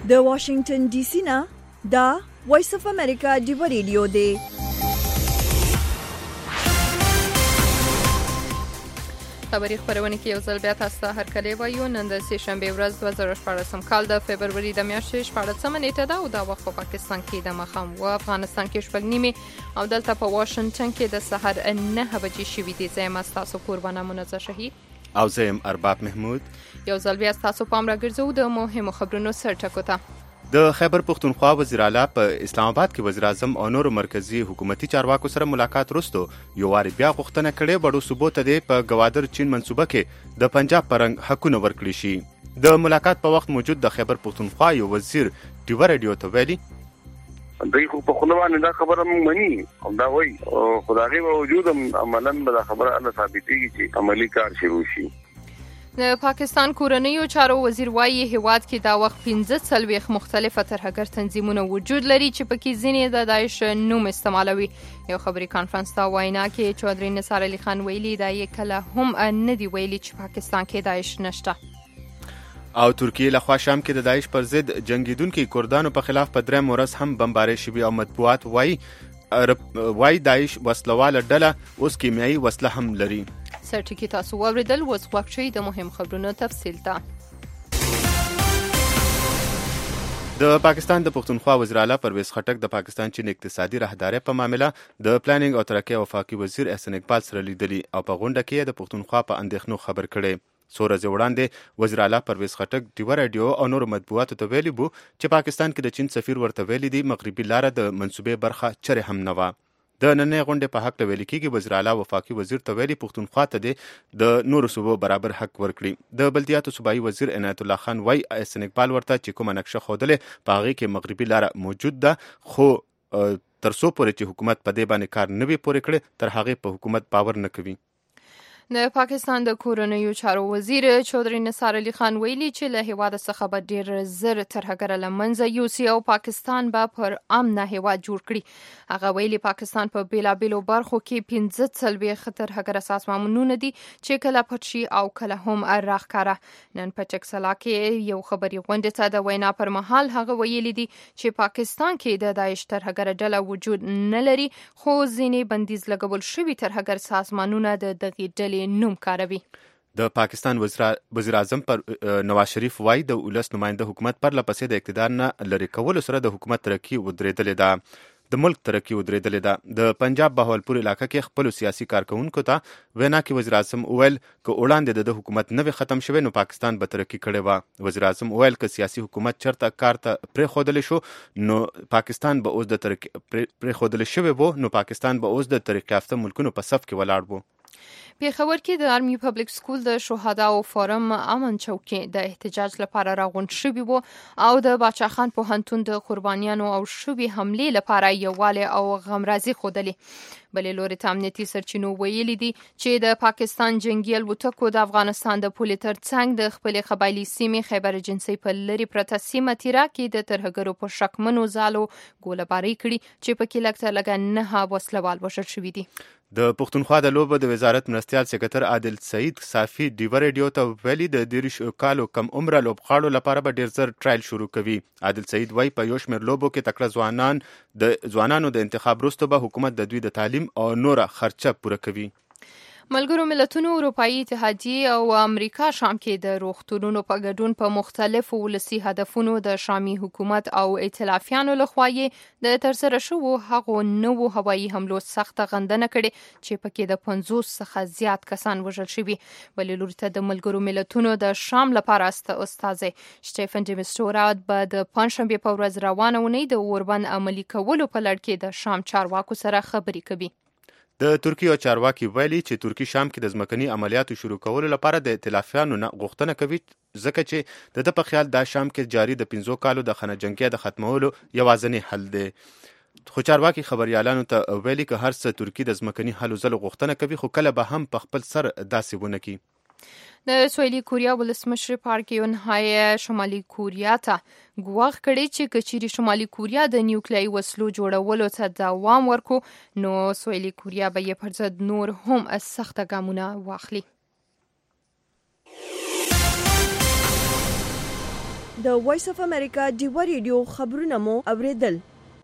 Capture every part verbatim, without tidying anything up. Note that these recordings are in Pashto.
د واشنگټن ډي سي نه دا وایس اف امریکا دی ریډیو دی. خبري خبرونه کې یو ځل بیا تاسو ته هرکلی وایو. نن د سه شنبه ورځ دوه زره شپاړسم کال د فبروري د میاشتې شپاړسمه نیټه ده او دا وخت په پاکستان کې د مخام و افغانستان کې شپږ نیمې او دلته په واشنگټن کې د سحر نه بجې شوې دي. زه یم تاسو قربانه منزه شهید او زه یم ارباب محمود. یو ځل بیا تاسو پام راګرځو د مهمو خبرونو سرټکو ته. د خیبر پختونخوا وزیر اعلی په اسلام آباد کې وزیر اعظم او نورو مرکزی حکومتي چارواکو سره ملاقات وروسته یو واری بیا غوښتنه کړې بړو صوبو ته د په گوادر چین منصوبه کې د پنجاب پرنګ حقونه ورکړي شي. د ملاقات په وخت موجود د خیبر پختونخوا یو وزیر ټیو رادیو ته ویلي دوی خو په خپل باندې دا خبره مونږ مني او دا وایي خدای وجود عملاً به دا خبره الله ثابتېږي چې عملی کار شروع شي. د پاکستان کورنیو چارو وزیر وایي هیواد کې دا وخت پنځه څلوېښت مختلفه ترهګر تنظیمونه وجود لري چې پکې ځینې د داعش نوم استعمالوي. یو خبري کانفرنس ته وینا کې چودري نثار علي خان ویلي دا یې کله هم نه دی ویلي چې پاکستان کې داعش نشته. او ترکیه له خوا شام کې د داعش پر ضد جنگیدونکو کردانو په خلاف په درېیم ورځ هم بمبارۍ شوي او مطبوعات وایي وایي داعش وسلواله ډله اوس کیمیاوي وسله هم لري. سرټکی تاسو واوریدل وس وقفشي د مهم خبرونو تفصیل ته. د پاکستان د پښتونخوا وزیر اعلی پرویز خټک د پاکستان چین اقتصادي راهداري په معاملې د پلانینګ او ترقۍ وفاقي وزیر احسان اقبال سره لیدلي او په غونډه کې د پښتونخوا په اندېښنو خبر کړي. څو ورځې وړاندې وزیر اعلی پرویز خټک ټیو رادیو او نورو مطبوعاتو ته ویلي وو چې پاکستان کې د چین سفیر ورته ویلي دی مغربي لاره د منصوبې برخه چرې هم نه وه. د نننۍ غونډې په حق ویل کېږي وزیر اعلی وفاقي وزیر ته ویلي پښتونخوا ته د نورو صوبو برابر حق ورکړي. د بلدیاتو صوبایي وزیر عنایت الله خان وایي احسان اقبال ورته چې کومه نقشه ښودلې په هغې کې مغربي لاره موجود ده خو تر څو پورې چې حکومت په دې باندې کار نه وي پورې کړی تر هغې په حکومت باور نه کوي. د پاکستان د کورنیو چارو وزیر چودري نثار علي خان ویلي چې له هیواد څخه به ډیر زر ترهګر له منځه یوسي او پاکستان به پر امنه هیواد جوړ کړي. هغه ویلي پاکستان په بیلابیلو برخو کې پنځه څلوېښت ترهګر سازمانونه دي چې کله پټ شي او کله هم راښکاره. نن په ټکسلا کې یو خبري غونډې ته د وینا پر مهال هغه ویلي دي چې پاکستان کې د داعش ترهګر ډله وجود نه لري خو ځینې بندیز لګول شوي ترهګر سازمانونه د دغې ډلې نوم کاروي. د پاکستان وزیر اعظم پر نواز شریف وایي د ولس نماینده حکومت پر لپسې د اقتدار نه لرې کولو سره د حکومت ترقي ودرېدلې ده د ملک ترقي ودرېدلې ده. د پنجاب بهاولپور علاقه کې خپل سیاسي کارکونکو ته وینا کې وزیر اعظم وویل که وړاندې د حکومت نه وي ختم شوی نو پاکستان به ترقي کړې وه. وزیر اعظم وویل که سیاسي حکومت چرته کار ته پرېښودلی شو نو پاکستان به اوس د ترقي پرېښودلی شوی وو نو پاکستان به اوس د ترقي یافته ملکونو په صف کې ولاړ وو. پیښور کې د آرمي پبلک سکول د شهداو فورم امن چوکۍ د احتجاج لپاره راغونډ شوي وو او د باچا خان پوهنتون د قربانیانو او شوي حملې لپاره یووالی او غمرازي ښودلې. بلې لوري ته امنیتي سرچینو ویلي دي چې د پاکستان جنګي الوتکو د افغانستان د پولې تر څنګ د خپلې قبایلي سیمې خیبر جنسي په لرې پرته سیمه تیرا کې د ترهګرو په شکمنو ځالو ګولهباري کړي چې پکې لږ تر لږه نهه وسلوال وژل شوي دي. د پښتونخوا د لوبو د وزارت مرستیال سکرټر عادل سعید صافي ډیو رادیو ته ویلي د دیرش کالو کم عمره لوبغاړو لپاره به ډیر زر ټرایل شروع کوي. عادل سعید وایي په یو شمېر لوبو کې تکړه ځوانان د ځوانانو د انتخاب وروسته به حکومت د دوی د تعلیم او نوره خرچه پوره کوي. ملګرو ملتونو اروپایي اتحادیه او امریکا شام کې د روغتونونو په ګډون په مختلفو ولسي هدفونو د شامي حکومت او ائتلافیانو لخوا یې د ترسره شوو هغو نوو هوایي حملو سخته غندنه کړې چې پکې د پنځوس څخه زیات کسان وژل شوي. بلې لوري ته د ملګرو ملتونو د شام لپاره استازی سټیفن ډي مسټورا به د پنجشنبې په ورځ روانه اونۍ د اوربند عملي کولو په لړ کې د شام چارواکو سره خبرې کوي. د ترکیه چارواکي ویلي چې ترکی شام کې د ځمکني عملیاتو شروع کولو لپاره د ائتلافیانو نه غوښتنه کوي ځکه چې د ده په خیال دا شام کې جاري د پنځو کالو د خانه جنګیا د ختمولو یوازینی حل دی. خو چارواکي خبريالانو ته ویلي که هر څه ترکی د ځمکني حل زلو غوښتنه کوي خو کله به هم په خپل سر داسې ونه کړي. د سویلي کوریا ولسمشر پارک یون های شمالي کوریا ته ګواښ کړی چې کچيري شمالي کوریا د نیوکلیري وسلو جوړولو ته دوام ورکو نو سویلي کوریا به یې پر ضد نور هم سخته ګامونه واخلي. د وایس اف امریکا ډیوا ریډیو خبرونه مو اوریدل.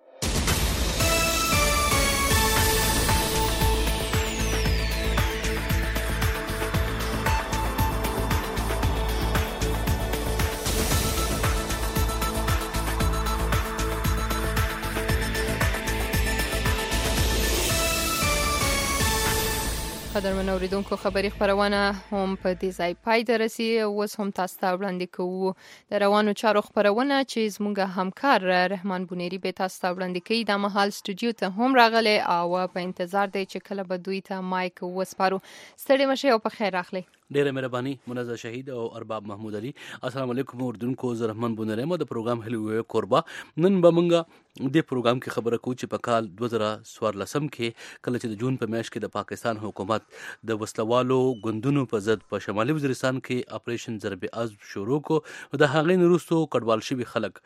قدرمن اوریدونکو خبری خبرونه هم په دې ځای پای ته رسي. اوس هم تاسو ته وړاندې کوو د روانو چارو خبرونه چې زموږ همکار رحمان بونیری به تاسو ته وړاندې کوي. د مهال سټوډیو ته هم راغلی او په انتظار دی چې کله به دوی ته مایک وسپارو. ستړي مشه او په خیر راغلی. ډیره مهرباني منزه شهید او ارباب محمود علي. السلام علیکم اردوونکو، زه رحمان بونیری مو د پروګرام هلو کوربا. نن به مونږه د پروګرام کې خبره کوو چې په کال دوه زره څوارلسم کې کله چې د جون په میاشت کې د پاکستان حکومت د وسلوالو ګوندونو په ضد په شمالي وزیرستان کې اپریشن ضرب عضب شروع کو، د هغې نه وروسته کډوال شوي خلک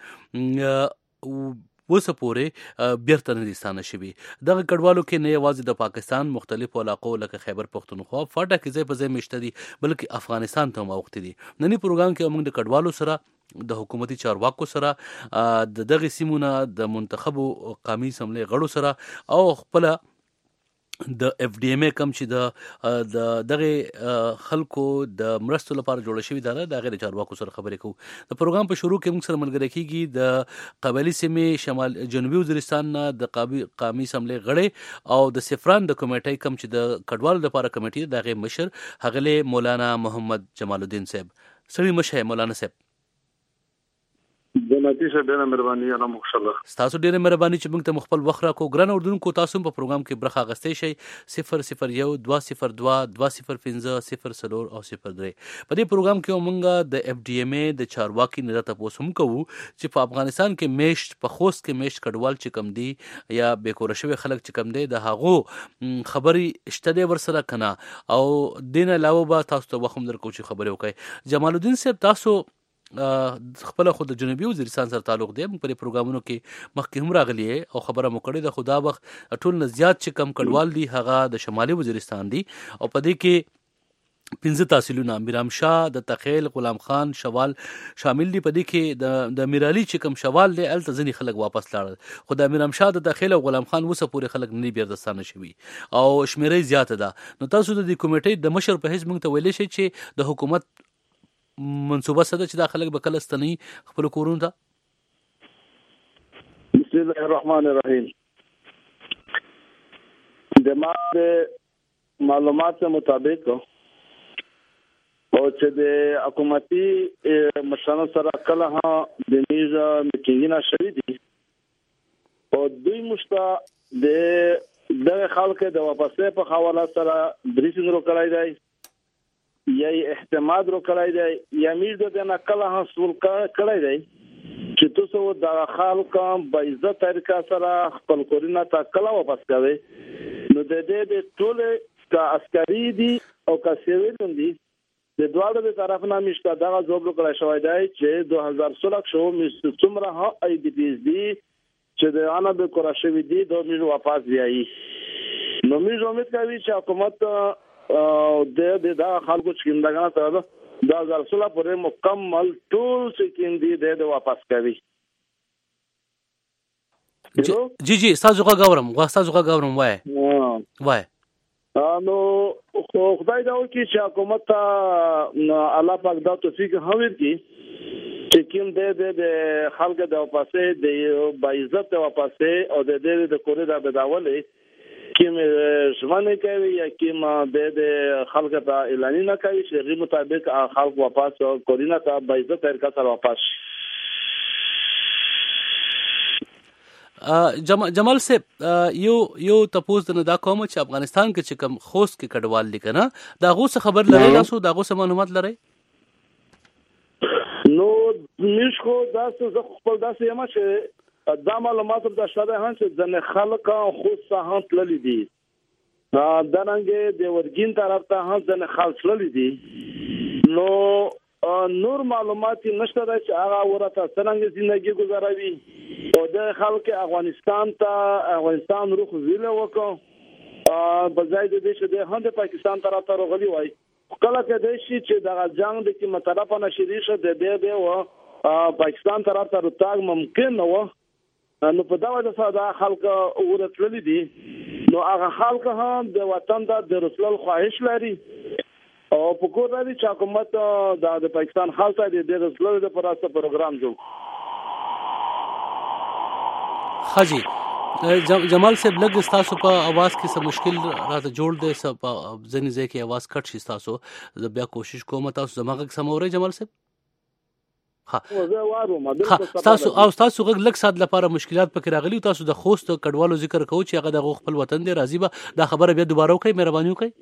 اوسه پورې بیرته نه دي ستانه شوي. دغه کډوالو کې نه یوازې د پاکستان مختلفو علاقو لکه خیبر پښتونخوا فاټا کې ځای په ځای میشته دي، بلکې افغانستان ته هم اوښتي دي. نننی پروګرام کې موږ د کډوالو سره د حکومتي چارواکو سره د دغه سیمونه د منتخبو قومي اسمبلۍ غړو سره او خپل د اف ډي ایم کم چې د د دغه خلکو د مرستو لپاره جوړ شوی دی د غیر چارواکو سره خبرې کوو. د پروګرام په شروع کې موږ سره ملګری کیږي د قبایلی سیمې شمال جنوبي وزیرستان د قومي اسمبلۍ غړی او د سفران د کمیټې کم چې د کډوالو لپاره کمیټې دغه مشر هغه مولانا محمد جمال الدین صاحب. سړي مشه مولانا صاحب جنتی شه ډیره مهرباني الله مخشله. تاسو ډیره مهرباني چې موږ ته مخبل وخت راکو. ګران اردوونکو، تاسو په پروګرام کې برخه اخیستئ شئ. صفر صفر یو دوه صفر دوه دوه صفر پنځه صفر څلور او صفر درې. په دې پروګرام کې موږ د اف ډي ایم د چارواکي نه تاسو هم کوو چې په افغانستان کې میشت په خوست کې میشت کډوال چې کم دي یا بیکور شوی خلک چې کم دي د هغو خبري شته دی ورسره کنه او دین علاوه به تاسو ته وخت درکو چې خبرې وکړي. جمال الدین صاحب، تاسو خپل خود د جنوبي وزیرستان سره تعلق دی، په پروګرامونو کې مخکې هم راغلی او خبره مو کړې ده. خدا وخت ټول نه زیات چې کم کډوال دي هغه د شمالي وزیرستان دي او په دې کې پنځه تحصیلونه میرام شاه د تخیل غلام خان شوال شامل دي. په دې کې د د میرالي چې کم شوال دی الته ځنی خلک واپس لاړل، خو د میرام شاه د تخیل او غلام خان وسه پورې خلک نه بیرته شوي او شمیرې زیاته ده. نو تاسو د کمیټې د مشر په حیث موږ ته ویلی شئ چې د حکومت منصوبه سره چې دا خلک به کله ستنی خپل کورونو ته؟ بسم الله الرحمن الرحیم. د ما د معلومات مطابق او چې د حکومتي مشرانو سره کله ها د میزه میټینګونه شوي دي او دوی مشته د دغه خلک د واپسې په حواله سره بریفینګ وکړای دی یا احتماد رو کړای دی یا میر د نه کله حاصل کړای دی چې تاسو د خلک په عزت طریقه سره خپل کورونه ته کله واپس کوي. نو د دې د ټول کا عسکري دي او کا سیویل دي د دواړو د طرف نه مشته دغه جواب کړای شوی دی چې دوه هزار څلور شو مست څومره ها ای ډی پی دي چې د انا به کورا شوی دي دوه میر واپس دی. نو میر امید کوي چې حکومت او د د دا خلکو چې څنګه ته دا ځلسله پرې مکمل ټول سکندي د واپس کوي. جی جی تاسو غواړم تاسو غواړم وای وای نو خدای دا وکړي چې حکومت ته الله پاک دا توفیق هویر کی چې کوم د د خلکو د واپسې د باعزت واپسې او د د د کورې د بداولې کیم ژوند کوي یا کیم د خلک ته اعلان نه کوي چې غي مطابق خلک واپس کورینه ته به عزت طریقه سره واپس. جمال صاحب یو یو تاسو نه دا کوم چې افغانستان کې چې کوم خوست کې کډوال لیکنه دا غو څه خبر لري تاسو دا غو څه معلومات لري؟ نو مشکو دا څه خپل داسې یم چې دا معلومات د شاده هان چې ځنه خلک خو ساهان تللی دي دا دنګ د ورګین طرف ته هان ځنه خلک تللی دي. نو نور معلومات نشته چې هغه ورته څنګه ژوندۍ گزاروي او د خلک افغانستان ته افغانستان روخ ویله وکړه په ځای د دې چې د هند پاکستان طرف ته راغلي وای کله کې د شي چې د جنگ د کی مطلب نه شری شه د دې دی و پاکستان طرف ته راتګ ممکن نه و. نو په دا وجه سره دا خلک ورتللی دي. نو هغه خلک هم د وطن د رسول خواهش لري او په کور لري چې حکومت د پاکستان خلک د رسول د پراسته پروګرام جوړ. خاجي جمال صاحب لږ ستاسو په आवाज کې څه مشکل راته جوړ دی، څه په ځینې ځای کې आवाज کټ شي ستاسو. زه بیا کوشش کوم تاسو زما غږ سم اورئ جمال صاحب. ها تاسو او تاسو غږ لږ سات لپاره مشکلات پکې راغلي. تاسو د خوست کډوالو ذکر کوو چې هغه د خپل وطن دی راضي به دا خبره بیا دوباره وکړئ، مهرباني وکړئ.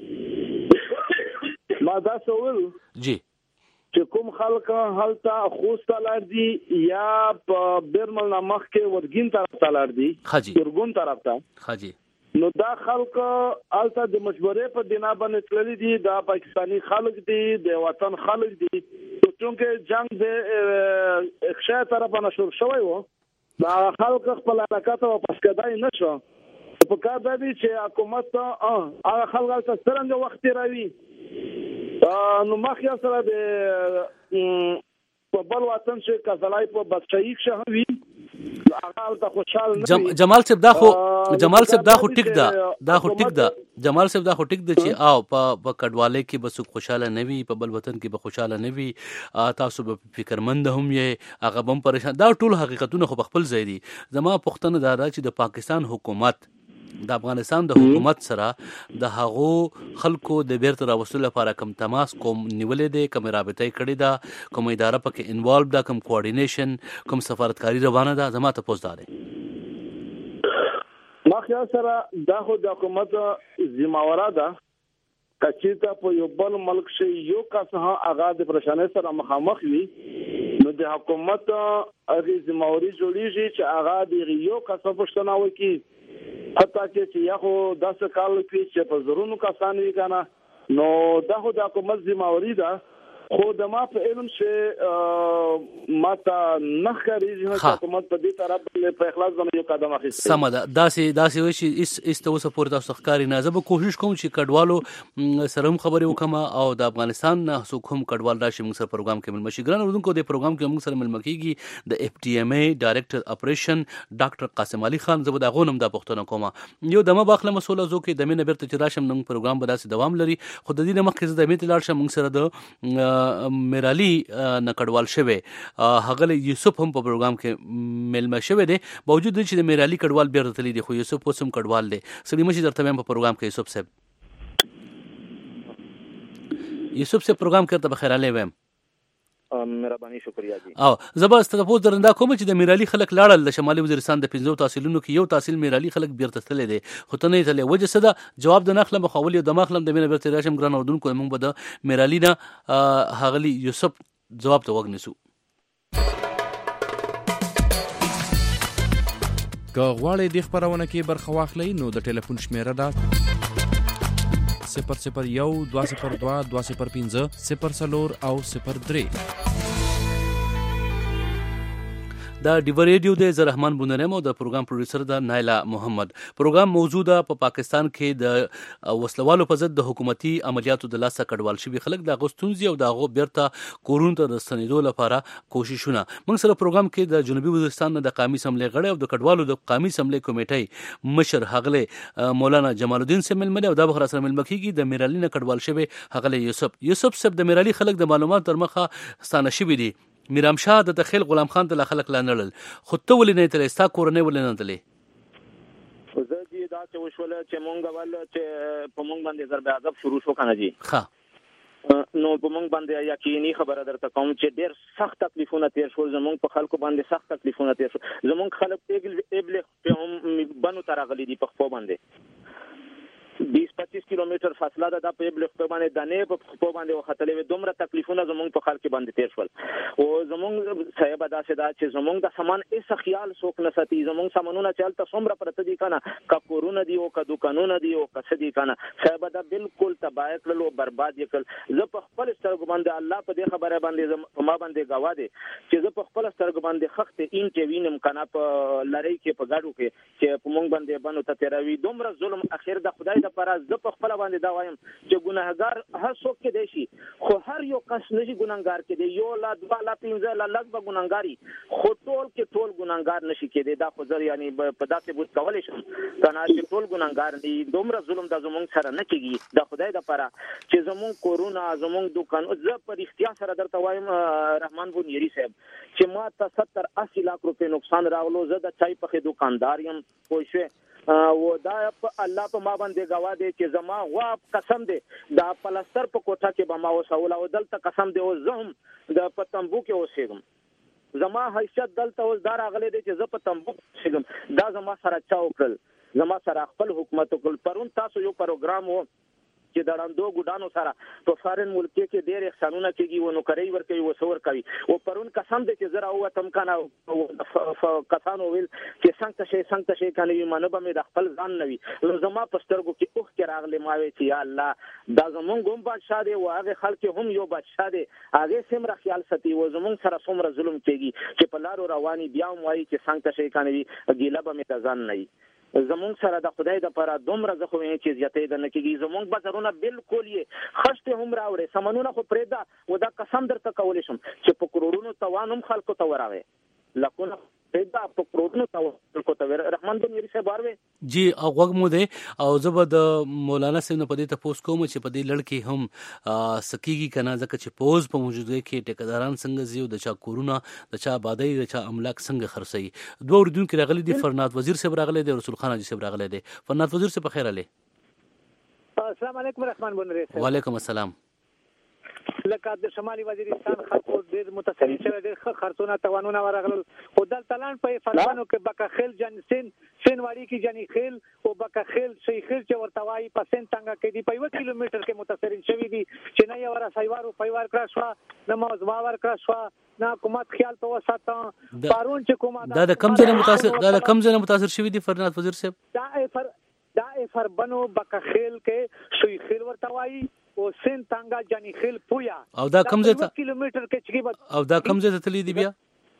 ما دا سوال جی چې کوم خلک هلته خوست لار دي یا په بیرمل نامخ کې ورګین طرف ته لار دي، خاجي ورګون طرف ته، خاجي نو دا خلک هلته د مشورې په بنا باندې تللي دي. دا پاکستانی خلک دي، د وطن خلک دي. چونکه جنگ د اخشا طرف نه شروع شوی و، دا خلک خپل حرکت واپس کېدای نه شو. په کار دی چې حکومت هغه خلک ته څنګه وخت راوي. نو مخیا سره د په بل وطن چې کزلای په بچای ښه وي جم... جمال صاحب دا خو جمال صاحب دا خو ټیک ده دا خو ټیک ده جمال صاحب دا خو ټیک ده چې او په په کډواله کې به څوک خوشاله نه وي، په بل وطن کې به خوشاله نه وي، تاسو به فکرمند هم یې، هغه هم پریشان. دا ټول حقیقتونه خو په خپل ځای دي. زما پوښتنه دا ده چې د پاکستان حکومت د افغانستان د حکومت سره د هغو خلکو د بیرته راوستلو لپاره کوم تماس کوم نیولې دی، کوم رابطه کړې ده، کوم اداره پکې انوالو ده، کوم کوارډینیشن، کوم سفارتکاری روانه ده؟ زما ته پوښتنه ده. ما خیال سره دا خو د حکومت ذمہواره ده کچېته په یو بل ملک شي یو کس هغه د پریشانۍ سره مخامخ وي، نو د حکومت هغه ذمہواری جوړیږي چې هغه د یو کس پښتنه وکړي. حتی چې یا خو داسې کال کې چې په زرونو کسان وي کنه، نو دا خو د حکومت ذمہواری ده. خو د ما په علم چې ما ته نه ښکارېږي چې حکومت په دې طرف په اخلاص باندې یو قدم اخیستی. سمه ده. داسې داسې وایي چې ایس ایس ته اوسه پورې تاسو ښکاري نه. زه به کوشش کوم چې کډوالو سره هم خبرې وکړم او د افغانستان نه څوک هم کډوال راشي موږ سره پروګرام کې ملمه شي. ګران اورونکو د پروګرام کې موږ سره ملمه کېږي د اف ډي ایم اے ډایرکټر اپریشن ډاکټر قاسم علي خان. زه به د هغو نه هم دا پوښتنه کوم. یو دمه باخله مسوله زو کې دمې نه بیرته چې راشم نن پروګرام به داسې دوام لري. خو د دې نه مخکې زه دمې ته لاړ شم. موږ سره د میرالي نه کډوال شوی هغه یوسف هم په پروګرام کې ملمه شوی دی، باوجود چې د میرالي کډوال بیرته تللی دی، خو یوسف اوس هم کډوال دی. سړي مشي درته هم په پروګرام کې یوسف صاحب یوسف صاحب پروګرام کې ته بخیر علي ویم. مهرباني شکریا جی. او زبر ستاسو درنده کوم چې د میرالي خلک لاړل د شمالي وزیرستان د پنځو تحصیلونو کې یو تحصیل میرالي خلک بیرته تللی دی، خو ته نه تللی. وجه څه ده؟ جواب د نخله مخاول یو د مخلم د مینه بیرته راشم. ګران اردوونکو موږ به د میرالي نه هغلی یوسف جواب ته وګنیسو. که غواړئ د خبرونه کې برخه واخلئ نو د ټلیفون شمیره ده صفر صفر یو دوه صفر دوه دوه صفر پنځه صفر څلور او صفر درې. دا ډیو ریډیو د زه رحمان بونرم او د پروګرام پروډوسر د نایلا محمد. پروګرام موضوع ده په پاکستان کې د وسلوالو په ضد د حکومتي عملیاتو د لاسه کډوال شوي خلک د هغو ستونزې او د هغو بیرته کورونو ته د ستنېدو لپاره کوششونه. موږ سره پروګرام کې د جنوبي وزیرستان نه د قومي اسمبلۍ غړی او د کډوالو د قومي اسمبلۍ کمیټۍ مشر هغله مولانا جمال الدین صاحب ململ او دا بخره سره ملمه کېږي د میرالي نه کډوال شوی هغله یوسف. یوسف صاحب د میرالي خلک د معلومات تر مخه ستانه شوي دي. میرام شاه د تخیل غلام خان ته خلک لا نړل، خو ته ولې نه تلې؟ ستا کورنۍ ولې نه تلې؟ زه دې دا چې وشوله چې مونږ ول چې په مونږ باندې ضرب عذاب شروع شو کنه جی. ښه نو په مونږ باندې یقیني خبره درته کوم چې ډېر سخت تکلیفونه تیر شول. زمونږ په خلکو باندې سخت تکلیفونه تیر شول. زمونږ خلک ایبل په هم بنو ترغلي دي په خپل باندې بیس پچیس کیلومتر فاصله ده د په بلخ په باندې دانه په خپل باندې وختلې دومره تکلیفونه زمونږ په خلک باندې تیر شول. او زمونږ صاحب ادا سدا چې زمونږ د سامان ایس خیال سوک نه ساتي. زمونږ سامانونه چلته څومره پرته دي کنه، کا کورونه دي او کا دکانونه دي او کا څه دي کنه، صاحب ادا بالکل تباہ کړل او برباد کړل. زه په خپل سترګو باندې الله په دې خبره باندې په ما باندې گواه دی چې زه په خپل سترګو باندې خخت این ټي وینم کنه په لری کې په ګاډو کې چې په مونږ باندې باندې ته تیروي دومره ظلم اخر د خدای د پراز زه په خپل باندې دا وایم چې ګناهګار هر څوک کې دی شي خو هر یو کس نشي ګناهګار کې دی یو لا دوا لا پنځه لا لږ به ګناهګاری خو ټول کې ټول ګناهګار نشي کېدی دا خو زر یعنی په داسې بوت کولای شم کنه چې ټول ګناهګار دي دومره ظلم د زمونږ سره نه کیږي د خدای د پاره چې زمونږ کورونا زمونږ دکان زه په اختیار سره درته وایم رحمان بونیری صاحب چې ما ته ستر اسی لاک روپے نقصان راغلو زه د چای په دکاندار یم پوه و دا په الله په ما باندې گواه دی چې زما غوا قسم دی دا پلستر په کوټه کې به ما وسول او دلته قسم دی او زه هم د پتنبو کې اوسېږم زما حیثیت دلته اوس دا راغلی دی چې زه په تنبو کې اوسېږم دا زما سره چا وکړل زما سره خپل حکومت وکړل پرون تاسو یو پروګرام و چې د ړندو ګډانو سره په فارن ملک کې ډېر احسانونه کېږي و نو کوي ور کوي و سور کوي او پرون قسم دې چې زرا او تم کنه کسانو ویل چې څنګه شي څنګه شي کنه یې منو به مې د خپل ځان نوي نو زما پسترګو کې اوخ کې راغلي ما وی چې یا الله دا زمونږ هم بادشاہ دی او هغه خلک هم یو بادشاہ دی هغه سمره خیال ستي و زمونږ سره څومره ظلم کوي چې په لارو رواني بیا وایي چې څنګه شي کنه ګیله به مې ځان نه زمونږ سره د خدای د پاره دومره زه خو یې چې زیاتې د نه کېږي زمونږ بازارونه بالکل یې خشته هم راوړي سمنونه خو پرېږده و دا قسم درته کولی شم چې په کروڑونو توان هم خلکو ته ورغی لکونه پرېږده په کروڑونو توان خلکو ته رحمان بن یری صاحب واروي جی او غوږ مو دی او زه به د مولانا صاحب نه په دې تپوس کوم چې په دې لړ کې هم سکیږي که نه ځکه چې پوز په موجودګۍ کې ټیکهداران څنګه ځي او د چا کورونه د چا آبادۍ د چا املاک څنګه خرڅوي دوه اردونکي راغلي دي فرناد وزیر صاحب راغلی دی رسول خان حاجي صاحب راغلی دی فرناد وزیر صاحب بخیر علی السلام علیکم رحمان بن یری صاحب وعلیکم السلام لکه د شمالي وزیرستان خلکو ډېر متاثرین شوي ډېر خرڅونه توانونه ورغلل خو دلته لاندې په فرمانو کې بکخیل جنسین سینواری کې جنی خیل او بکخیل شي خیل چې ورته وایي په سین څنګه کې دی په یو کیلومتر کې متاثرین شوي دي چې نه یو ور سایوارو پیوار کړه شو نه موضوع ور کړه شو نه حکومت خیال په وساته پارون چې کومه دا د کم ځای متاثر دا د کم ځای متاثر شوي دي فرناد وزیر صاحب دا فر دا فربنو بکخیل کې شي خیل ورته وایي او سین تانګه جنی خیل پویا او دا کم ځای ته کیلومتر کې چګي او دا کم ځای ته تللی دی بیا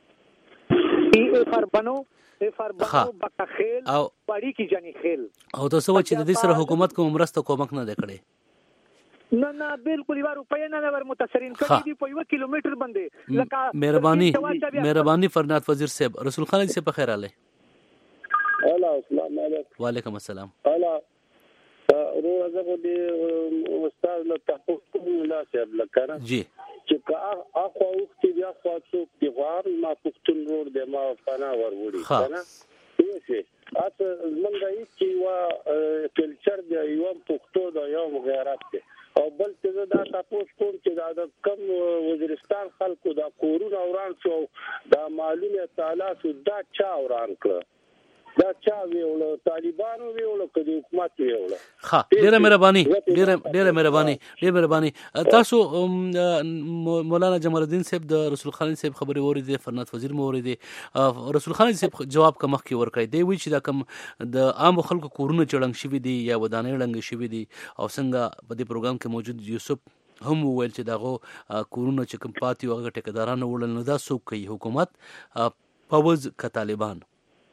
ای فربنو ای فربنو بکخیل او پړی کی جنی خیل او تاسو چې د دې سره حکومت کوم مرسته کومک نه کړي نه نه بالکل یو روپیا نه ور متاثرین کړي دی په یو کیلومتر باندې لکه مهرباني مهرباني فرناد وزیر صاحب رسول خان صاحب په خیر اله هلا السلام علیکم وعلیکم السلام هلا روزه دې استاد له تحقیق کوم لا صاحب لکه جی چې کا اخو وخت بیا خاصو دی غوار ما پختون ور دې ما فنا ور وړي کنه یې اته زمونږ چې وا کلچر دی یو پختو دا یو غیرت دی او بل څه دا تاسو کوم چې دا کم وزیرستان خلکو دا کورونا اوران شو دا معلومه تعالی سو دا چا اوران کړ دا چا ویول طالبانو ویول کدي حکومت ویول ها ډیره مهرباني ډیره ډیره مهرباني ډیره مهرباني تاسو مولانا جمال الدین صاحب د رسول خان صاحب خبري اوریدي فرناد وزیر مو اوریدي رسول خان صاحب جواب کوم مخ کې ورکړی دی وی چې دا کوم د عام خلکو کورونه چړنګ شوی دي یا ودانې لنګ شوی دي او څنګه په دې پروګرام کې موجود یوسف هم ویل چې داغه کورونه چې کوم پاتې وغه ټیکدارانو وړل نه دا څوک کوي حکومت پوز ک طالبان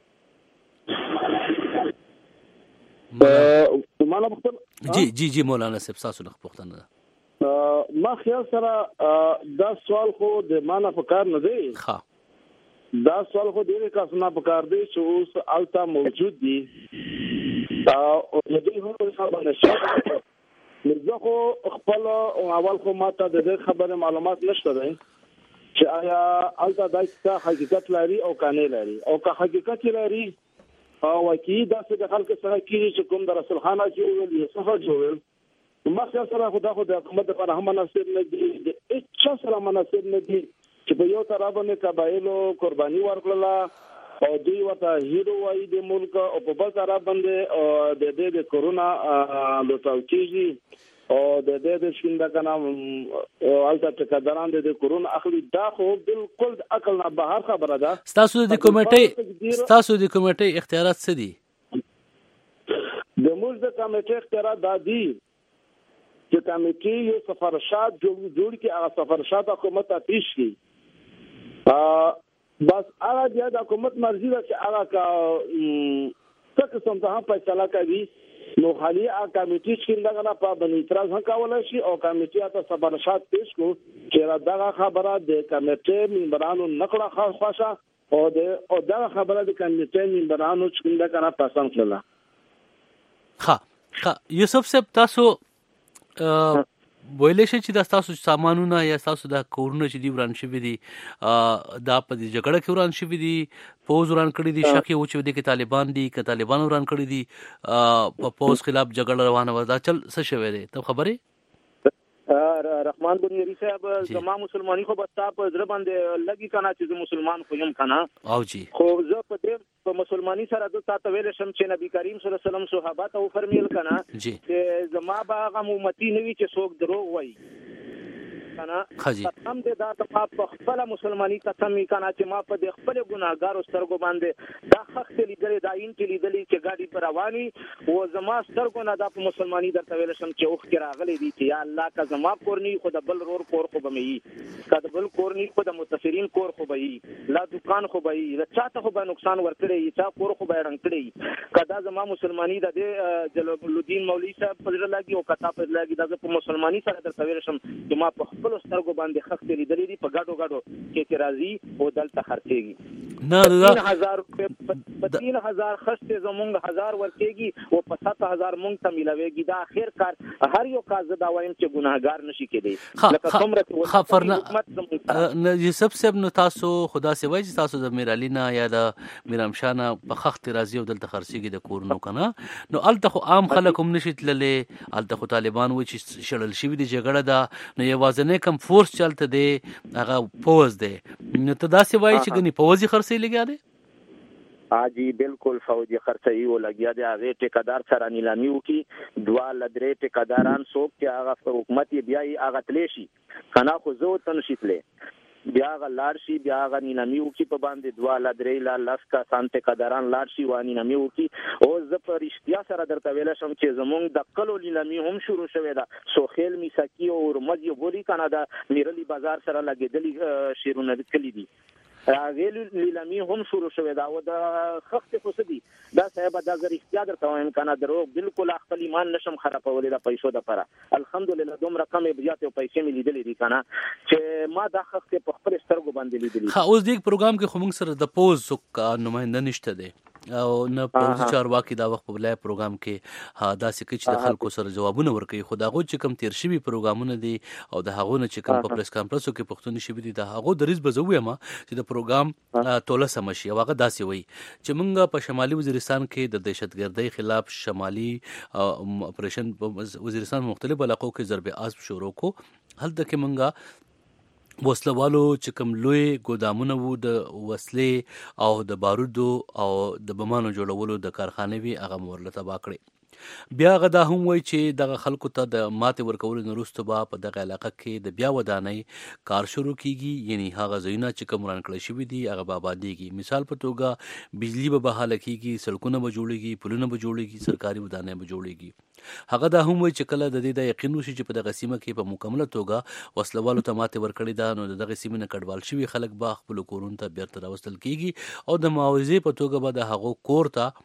مولانا پختن جی جی جی مولانا صاحب تاسو نه پختنه ما خیال سره دا سوال خو د معنا په کار نه دی ها دا سوال خو ډیره کاسنه په کار دی چې اوس التا موجود دي او د دې په حساب باندې زه خو خپل اول خو ماته د دې خبره معلومات نشته دی چې آیا التا دایته حقیقت لري او کانه لري او که حقیقت لري او کی دا څه د خلک سره کیږي چې کوم د رسول خان چې ویل یوسف جوړ ما سره خدا خو د حکومت پر هم مناسب نه دي د اچ سره مناسب نه دي چې په یو طرف باندې قبایلو قرباني ورکړه او دوی ورته هیرو وای د ملک او په بل طرف باندې د دې د کورونا د توکیږي او د دې د شیندا کنه الته ټکداران د کورونا اخلي دا خو بالکل عقل نه بهر خبره ده تاسو د کمیټې تاسو د کمیټې اختیارات څه دي د موږ د کمیټې اختیارات د دي چې کمیټې یو سفارشات جوړ جوړ کې هغه سفارشات حکومت ته پیش کړي ا بس هغه د حکومت مرزي ده چې هغه کا څه قسم ته فیصله کوي نو خالي هغه کمیټې چې څنګه نه په باندې اعتراض هم کولای شي او کمیټې ته سفارشات پیش کو چې دا خبره د کمیټې ممبرانو نقله خاصه او د او دا خبره د کمیټې ممبرانو چې څنګه کنه پسند کړل. ها ها یوسف صاحب تاسو ویلې شي چې دا تاسو سامانونه یا تاسو دا کورونه چې دی وران شوی دي دا په دې جګړه کې وران شوی دي پوز وران کړی دي شکی و چې د طالبان دي ک طالبان وران کړی دي په پوز خلاف جګړه روانه و دا چل څه شوی دی ته خبره رحمان بنيري صاحب زما مسلمانۍ خو بس تاسو زړه باندې لګي کنه چې مسلمان خو یم کنه او جی خو زه په دې په مسلمانۍ سره د تاسو ویل شم چې نبی کریم صلی الله علیه وسلم صحابه ته فرمیل کنه چې زما باغه امتی نوي چې څوک دروغ وایي کنه هم دې دا په خپل مسلمانۍ قسم کنه چې ما په دې خپل ګناهګارو سترګو باندې دا حق لیدلې دا ان کې لیدلې چې ګاډي پر رواني او زما سترګو نه دا په مسلمانۍ درته ویل شم چې اوخ کې راغلي دي چې یا الله کا زما کورنی خود بل رور کور خو بمې کا بل کورنی خود متفرین کور خو بې لا دکان خو بې دا چاته خو به نقصان ورکړي چا کور خو به رنګ کړي کدا زما مسلمانۍ د دې جلال الدین مولوی صاحب پر لګي او کتا پر لګي دا په مسلمانۍ سره درته ویل شم چې ما په خپل سترګو باندې خخ لیدلې دي په گاډو گاډو کې چې راځي او دلته خرڅيږي نه دا تین هزار په تین هزار خسته زمونږ هزار ورکېږي او په سات هزار مونږ ته ملويږي دا اخر کار هر یو کار زدا وایم چې ګناهګار نشي کېدی لکه څومره خبرنا یوسف صاحب نو تاسو خدا سی وای چې تاسو د میرالینا یا د میرامشانه په خخت راځي او دلته خرڅيږي د کورونو کنه نو الته خو عام خلک هم نشي تللې الته خو طالبان و چې شړل شي د جګړه دا نو یوازنه کم فورس چلته دی هغه پوز دی نو ته دا سی وای چې غني پوزي خرڅي لګیا دی اجي بالکل فوجي خرڅي و لګیا دی هغه ټیکدار سره نیلامي وکي دوا لدرې ټیکداران څوک چې هغه حکومت بیا یې هغه تلشي خنا خو زو تنشیتله بیا غ لارشي بیا غ نیلامي وکي په باندې دوا لدرې لا لاسکا سانته قدران لارشي و نیلامي وکي او ز په رښتیا سره درته ویل شم چې زمونږ د کلو نیلامي هم شروع شوه دا سوخیل میساکی او رمزي بولی کنه دا میرلی بازار سره لګیدلی شیرونه کلی دي هغه لیلامي هم شروع شوه دا او د خخت فسدي دا صاحب دا زری اختیار درته وایم کنه درو بالکل خپل ایمان نشم خرابولې د پیسو د لپاره الحمدلله دوم رقم بجات او پیسې مې لیدلې دي کنه چې ما دا خخت په خپل سترګو باندې لیدلې ها اوس دې پروګرام کې خو موږ سره د پوز نمائنده نشته دی او نه پوز چارواکي دا وخت په بلای پروګرام کې ها دا سکه چې د خلکو سره جوابونه ورکوي خو دا غو چې کم تیر شوی پروګرامونه دي او د هغه نه چې کم په پریس کانفرنسو کې پښتون شوی دي دا هغه دریز بزوي ما چې د پروګرام توله سمشي او هغه داسي وي چې موږ په شمالي وزیرستان کې د دهشتګردۍ خلاف شمالي اپریشن وزیرستان مختلف علاقو کې ضرب اسب شروع کو هلته کې موږ وسلوالو چې کوم لوی ګودامونه وو د وسلې او د بارودو او د بمانو جوړولو د کارخانې وی هغه مورله تبا کړي بیا غدا هم وای چې دغه خلکو ته د ماته ورکول نورستو با په دغه علاقه کې د بیا ودانۍ کار شروع کیږي یعنی هغه زینه چې کوم ران کړی شوی دی هغه آبادیږي مثال په توګه بجلی به بحاله کیږي سړکونه به جوړیږي پلونه به جوړیږي سرکاري ودانۍ به جوړیږي هغه دا هم وای چې کله د دې د یقین وشي چې په دغه سیمه کې په مکمله توګه وسلوالو ته ماته ورکړی دا نو دغه سیمه نه کډوال شوی خلک با خپل کورونو ته بیرته راوستل کیږي او د معاوضه په توګه به د هغه کور ته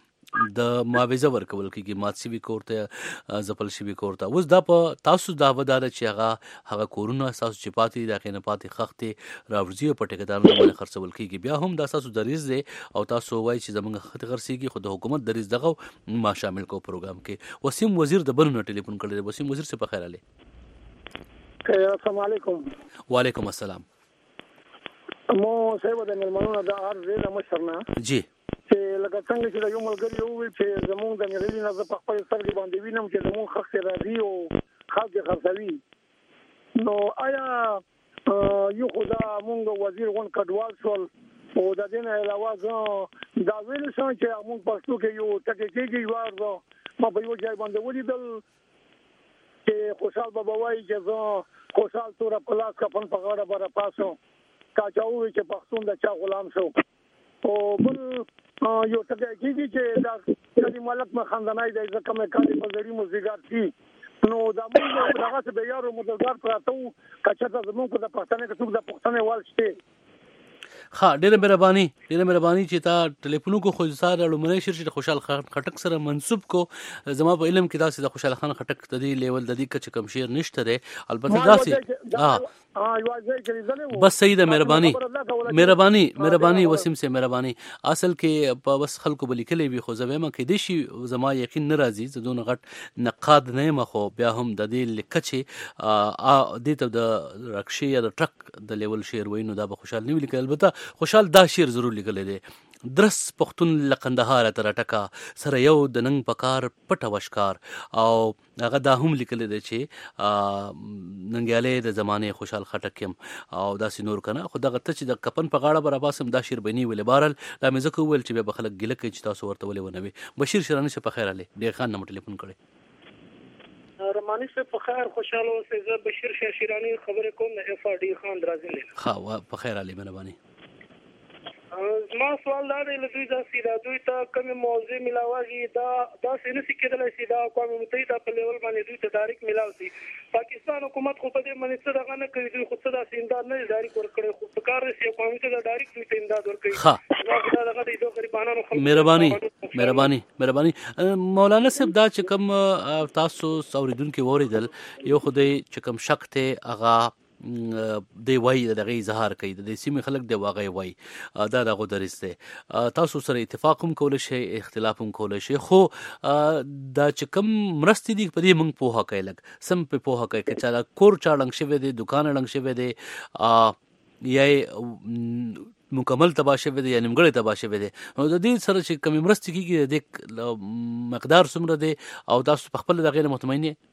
د معاوضه ورکول کیږي مات شوی کور ته زپل شوی کور ته اوس دا په تاسو دا ودار چې هغه هغه کورونه تاسو چې پاتې د خینه پاتې خخته راوځي په ټیکدارونو باندې خرڅول کیږي بیا هم دا تاسو دریز دی او تاسو وایي چې زمونږ خط خرڅيږي خو د حکومت دریز دغه ما شامل کو پروګرام کې وسیم وزیر د بلونو ټلیفون کړی وسیم وزیر څخه خیر علي السلام علیکم وعلیکم السلام مو سیو د ملمنونو د ارزه د مشرنا جی چې لکه څنګه چې یو ملګری یو چې زمونږ د نړۍ نه په خپل سر باندې وینم چې زمونږ خخ راځي او خلک خرڅوي نو آیا یو خدا مونږ وزیر غون کډوال شول او د دې نه علاوه دا ویل شو چې مونږ پښتو کې یو ټکی کېږي وار ما په یو ځای باندې ولیدل چې خوشحال بابا وایي چې زه خوشحال تور په لاس کفن په غاړه بره پاسو کا چاوي چې پښتون د چا غلام شو او بل یو ټکی کېږي چې دا کلی ملک ما خاندانای د ځکه مې کالي په ذری مزګار شي نو دا موږ دغه څه به یارو مدلګار پراته وو کچته زموږ د پښتنې کې څوک د پښتنې وال شته ها ډېره مهرباني ډېره مهرباني چې تا ټلیفون کو خو سره لمنې شر چې خوشحال خان خټک سره منسوب کو زما په علم کې داسې د خوشحال خان خټک د دې لیول د دې کچ کم شیر نشته دی البته داسې ها بس صحیح ده مهرباني مهرباني مهرباني وسیم سي مهرباني اصل کې په بس خلکو بلیکلې وي خو زما کې دي شي زما یقین ناراضي زدون غټ نقاد نه مخو بیا هم د دې لکچې ا دې ته د رکشي یا د ټرک د لیول شیر وینو دا به خوشحال نه ولیکل البته خوشحال دا شیر ضرور لیکل دي درس پختون لقندهار تر ټکا سره یو د ننګ پکار پټ وشکار او هغه دا هم لیکل دي چې ننګیاله د زمانه خوشحال خټکم او داسې نور کنه خو دغه ته چې د کپن په غاړه براباسم دا شیر بنی ویل بارل دا مې زکه ویل چې به خلک ګله کوي چې تاسو ورته ولې ونوي بشیر شرانه شه په خیر علي ډیر خان نمبر ټلیفون کړي رمانی سے په خیر خوشاله اوسئ زه بشیر شیرانی خبرې کوم د اف ار ډي خان درازي نه ها په خیر علي مهرباني زما سوال دا دی لدوی دا سیدا دوی ته کوم موضوع ملاوږي دا دا سینې سکیدل سیدا قوم متحده په لیول باندې دوی ته تاریخ ملاوي پاکستان حکومت خو په دې باندې څه دغه نه کوي دوی خو څه دا سیندار نه جاری ورکړي خو په کار رسي قوم ته ډایرکټ دوی ته امداد ورکړي ها دا دغه د غریبانو خلک مهرباني مهرباني مهرباني مولانا صاحب دا چې کوم تاسو اوریدونکو وریدل یو خدای چې کوم شک ته اغا دی وای دغه اظهار کوي د سیمې خلک دی واغې وای دا دغه درسته تاسو سره اتفاق هم کول شي اختلاف هم کول شي خو دا چې کوم مرستې دي په دې موږ پوها کوي لګ سم په پوها کوي چې چا کور چا لنګ شوی دی دکان لنګ شوی دی یا مکمل تباہ شوی دی یا نیمګړی تباہ شوی دی نو د دې سره چې کوم مرستې کیږي د مقدار څومره دی او تاسو په خپل دغه مطمئن یې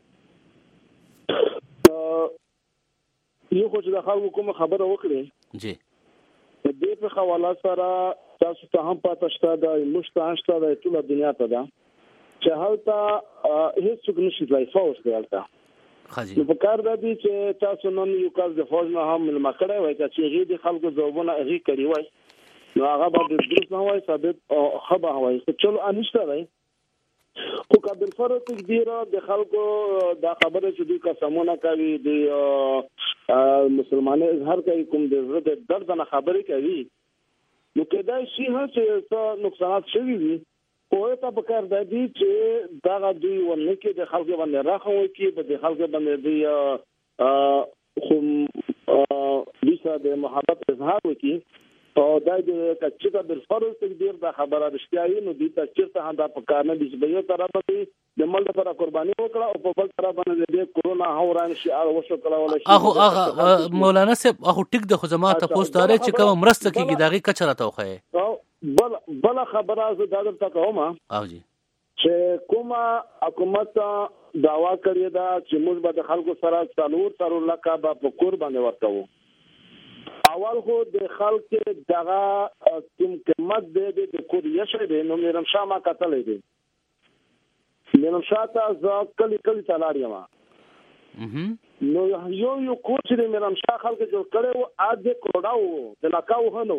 یو خو چې د خلکو کوم خبره وکړي جی د دې په حواله سره تاسو ته هم پاتې شته د مشتانشته د ټول دنیا ته ده چې هلته هیڅ نشي ځای فوز دی هلته خاجي نو په کار د دې چې تاسو نن یو کال د فوز نه هم ملمکړی وای چې غي د خلکو ځوابونه غي کړی وای نو هغه به درست نه وای ثابت خبره وای چې چلو انشته وای خو قبل فرض تقدیر د خلکو دا خبره چې دوی قسمونه کوي د مسلمانانو اظهار کوي کوم د زړه درد نه خبرې کوي نو کدا شي چې څه نقصانات شوي وي خو ته په کار دی چې دا دوی ونه کې د خلکو باندې راخوي کې د خلکو باندې دی خو د د محبت اظهار وکړي او دا د کچته د فرض تقدیر دا خبره رښتیايي نو د تکچته هم دا په کار نه دي چې یو طرف باندې د مل لپاره قرباني وکړه او په بل طرف باندې د کورونا هوران شي او وشو کړه ولا شي اخو اخ مولانا صاحب اخو ټیک د خو زما ته پوسټ داري چې کوم مرسته کیږي داغي کچره توخه بل بل خبره زه دا درته کوم او جی چې کومه حکومت داوا کړی دا چې موږ به د خلکو سره څلور څلور لکه په کور باندې ورکوو اول خو د خلک دغه کوم قیمت دی د کوریه شه دی نو میرم شاه ما کتلې دی میرم شاه ته ځ کلی کلی تلاړی ما نو یو یو کوچ دی میرم شاه خلک جوړ کړو اځه کروڑاو د لکاو هنو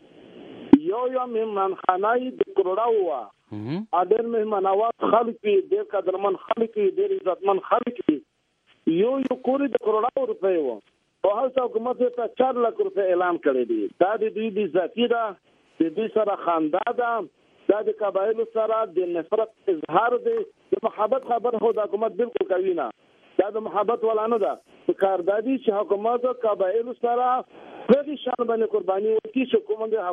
یو یو مهمان خانای د کروڑاو وا اډر مهمانوات خلک ډیر قدرمن خلک ډیر عزتمن خلک یو یو کوری د کروڑاو روپے و په هغه حکومت ته چار لک روپے اعلان کړی دی دا د دوی د ذاتی دا د دوی سره خاندا دا دا د قبایل سره د نفرت اظهار دی د محبت خبر هو د حکومت بالکل کوي نه دا د محبت ولا نه ده کاردادي چې حکومت قبایل سره په دې شان باندې قرباني وکړي چې کوم د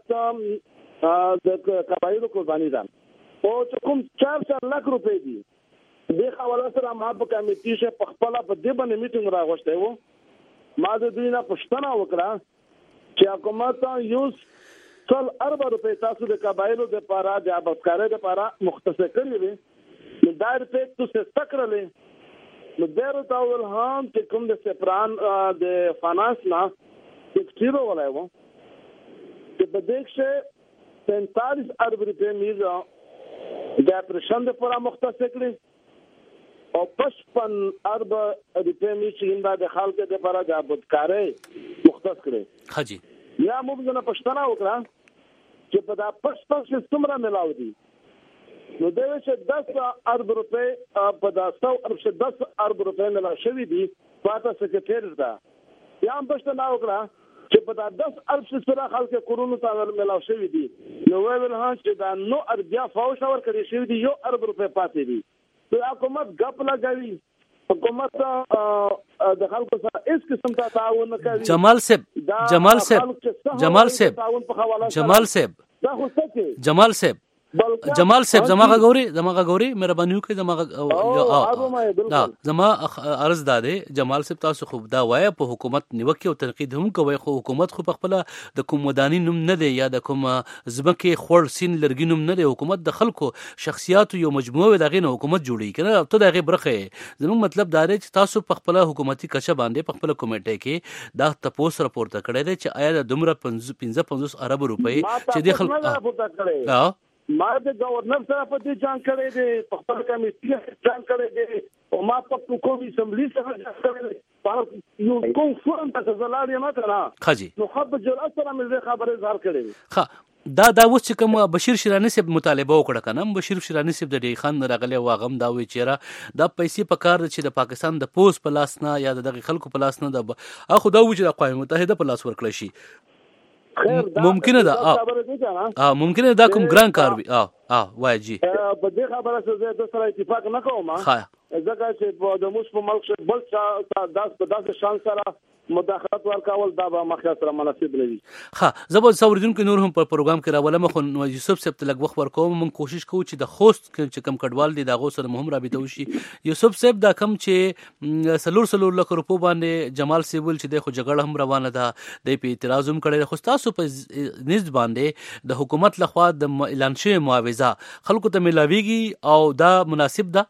حکومت د قبایل قرباني ده او چې کوم چار چار لک روپے دي د حواله سره ما په کمیټې شه په خپل په دې باندې میټینګ راغوښته وو ما د دوی نه پښتنه وکړه چې حکومت یو څل اربع روپے تاسو د قبایلو د پاره د آبادکارۍ د پاره مختص کړی وي نو دا روپے تاسو ستکرلې نو ډېر تاول هم چې کوم د سپران د فینانس نه سکتیرو ولای وو چې په دې کې پینتالیس ارب روپے میزه د اپریشن د پاره مختص کړی او پشپن ارب روپے میشین دا د خلکو د لپاره د آبادکارۍ مختص کړي حاجی یا موږ نه پښتنه وکړه چې په دا پښتو کې څومره ملاو دي نو دا چې دس ارب روپے په داسو ارب چې دس ارب روپے ملا شوی دي پاته سکرټری دا یا هم پښته نا وکړه چې په دا دس ارب سره خلک کورونو ته ملا شوی دي نو ویل ها چې دا نو اربیا فاو شاور کړی شوی دي یو ارب روپے پاتې دي نو حکومت غپ لګوي حکومت د خلکو سره هیڅ قسم ته تعاون نه کوي. جمال صاحب جمال صاحب جمال صاحب جمال صاحب دا خو څه جمال صاحب جمال صاحب زماغه غوري زماغه غوري مهرباني وکړئ زماغه دا زما عرض داده جمال صاحب تاسو خو دا وای په حکومت نیوکه او تنقید هم کوي خو حکومت خو په خپل د کوم ودانی نوم نه دی یا د کوم زمکه خور سین لرګي نوم نه دی حکومت د خلکو شخصیت یو مجموعه دغه نه حکومت جوړی کنه ته دغه برخه زموږ مطلب دا دی چې تاسو په خپل حکومتي کچه باندې په خپل کمیټه کې دا تاسو راپورته کړی دی چې آیا د دومره پنځه پنځوس ارب روپۍ چې د خلکو ما د گورنر سره په دې جان کړی دی په خپل کمیټې جان کړی دی او ما په کوم اسمبلی سره جان کړی دی په یو کوم فورم ته زلاري نه کړه خاجي نو خب جرأت سره مې خبره اظهار کړی ښه دا دا اوس چې کوم بشیر شیرانی صاحب مطالبه وکړه کنه بشیر شیرانی صاحب د ډی خان راغلی واغم دا وی چیرې دا پیسې په کار چې د پاکستان د پوس په لاس نه یا د خلکو په لاس نه د اخو دا و چې د اقوام متحده په لاس ورکړل شي ممکنه ده اه ممکنه دا کوم ګران کار وي اه اه وای جی په دې خبره سره د سره اتفاق نه کوم ها ځکه چې د موږ په ملک بل څه داس په داسې شان سره مداخلت ورکول دا به مخه سره مناسب نه وي. ښه زه به څوریدونکو نور هم په پروګرام کې راولم خو یوسف صاحب ته لږ وخت ورکوم موږ کوشش کوو چې د خوست چې کم کډوال دي د هغو سره مهم رابطه وشي. یوسف صاحب دا کم چې سلور سلور لک روپو باندې جمال صاحب چې د خو جګړه هم روانه ده د په اعتراض هم کړی خو تاسو په نسبت باندې د حکومت لخوا د اعلان شوی معاوضه خلکو ته ملاویږي او دا مناسب ده؟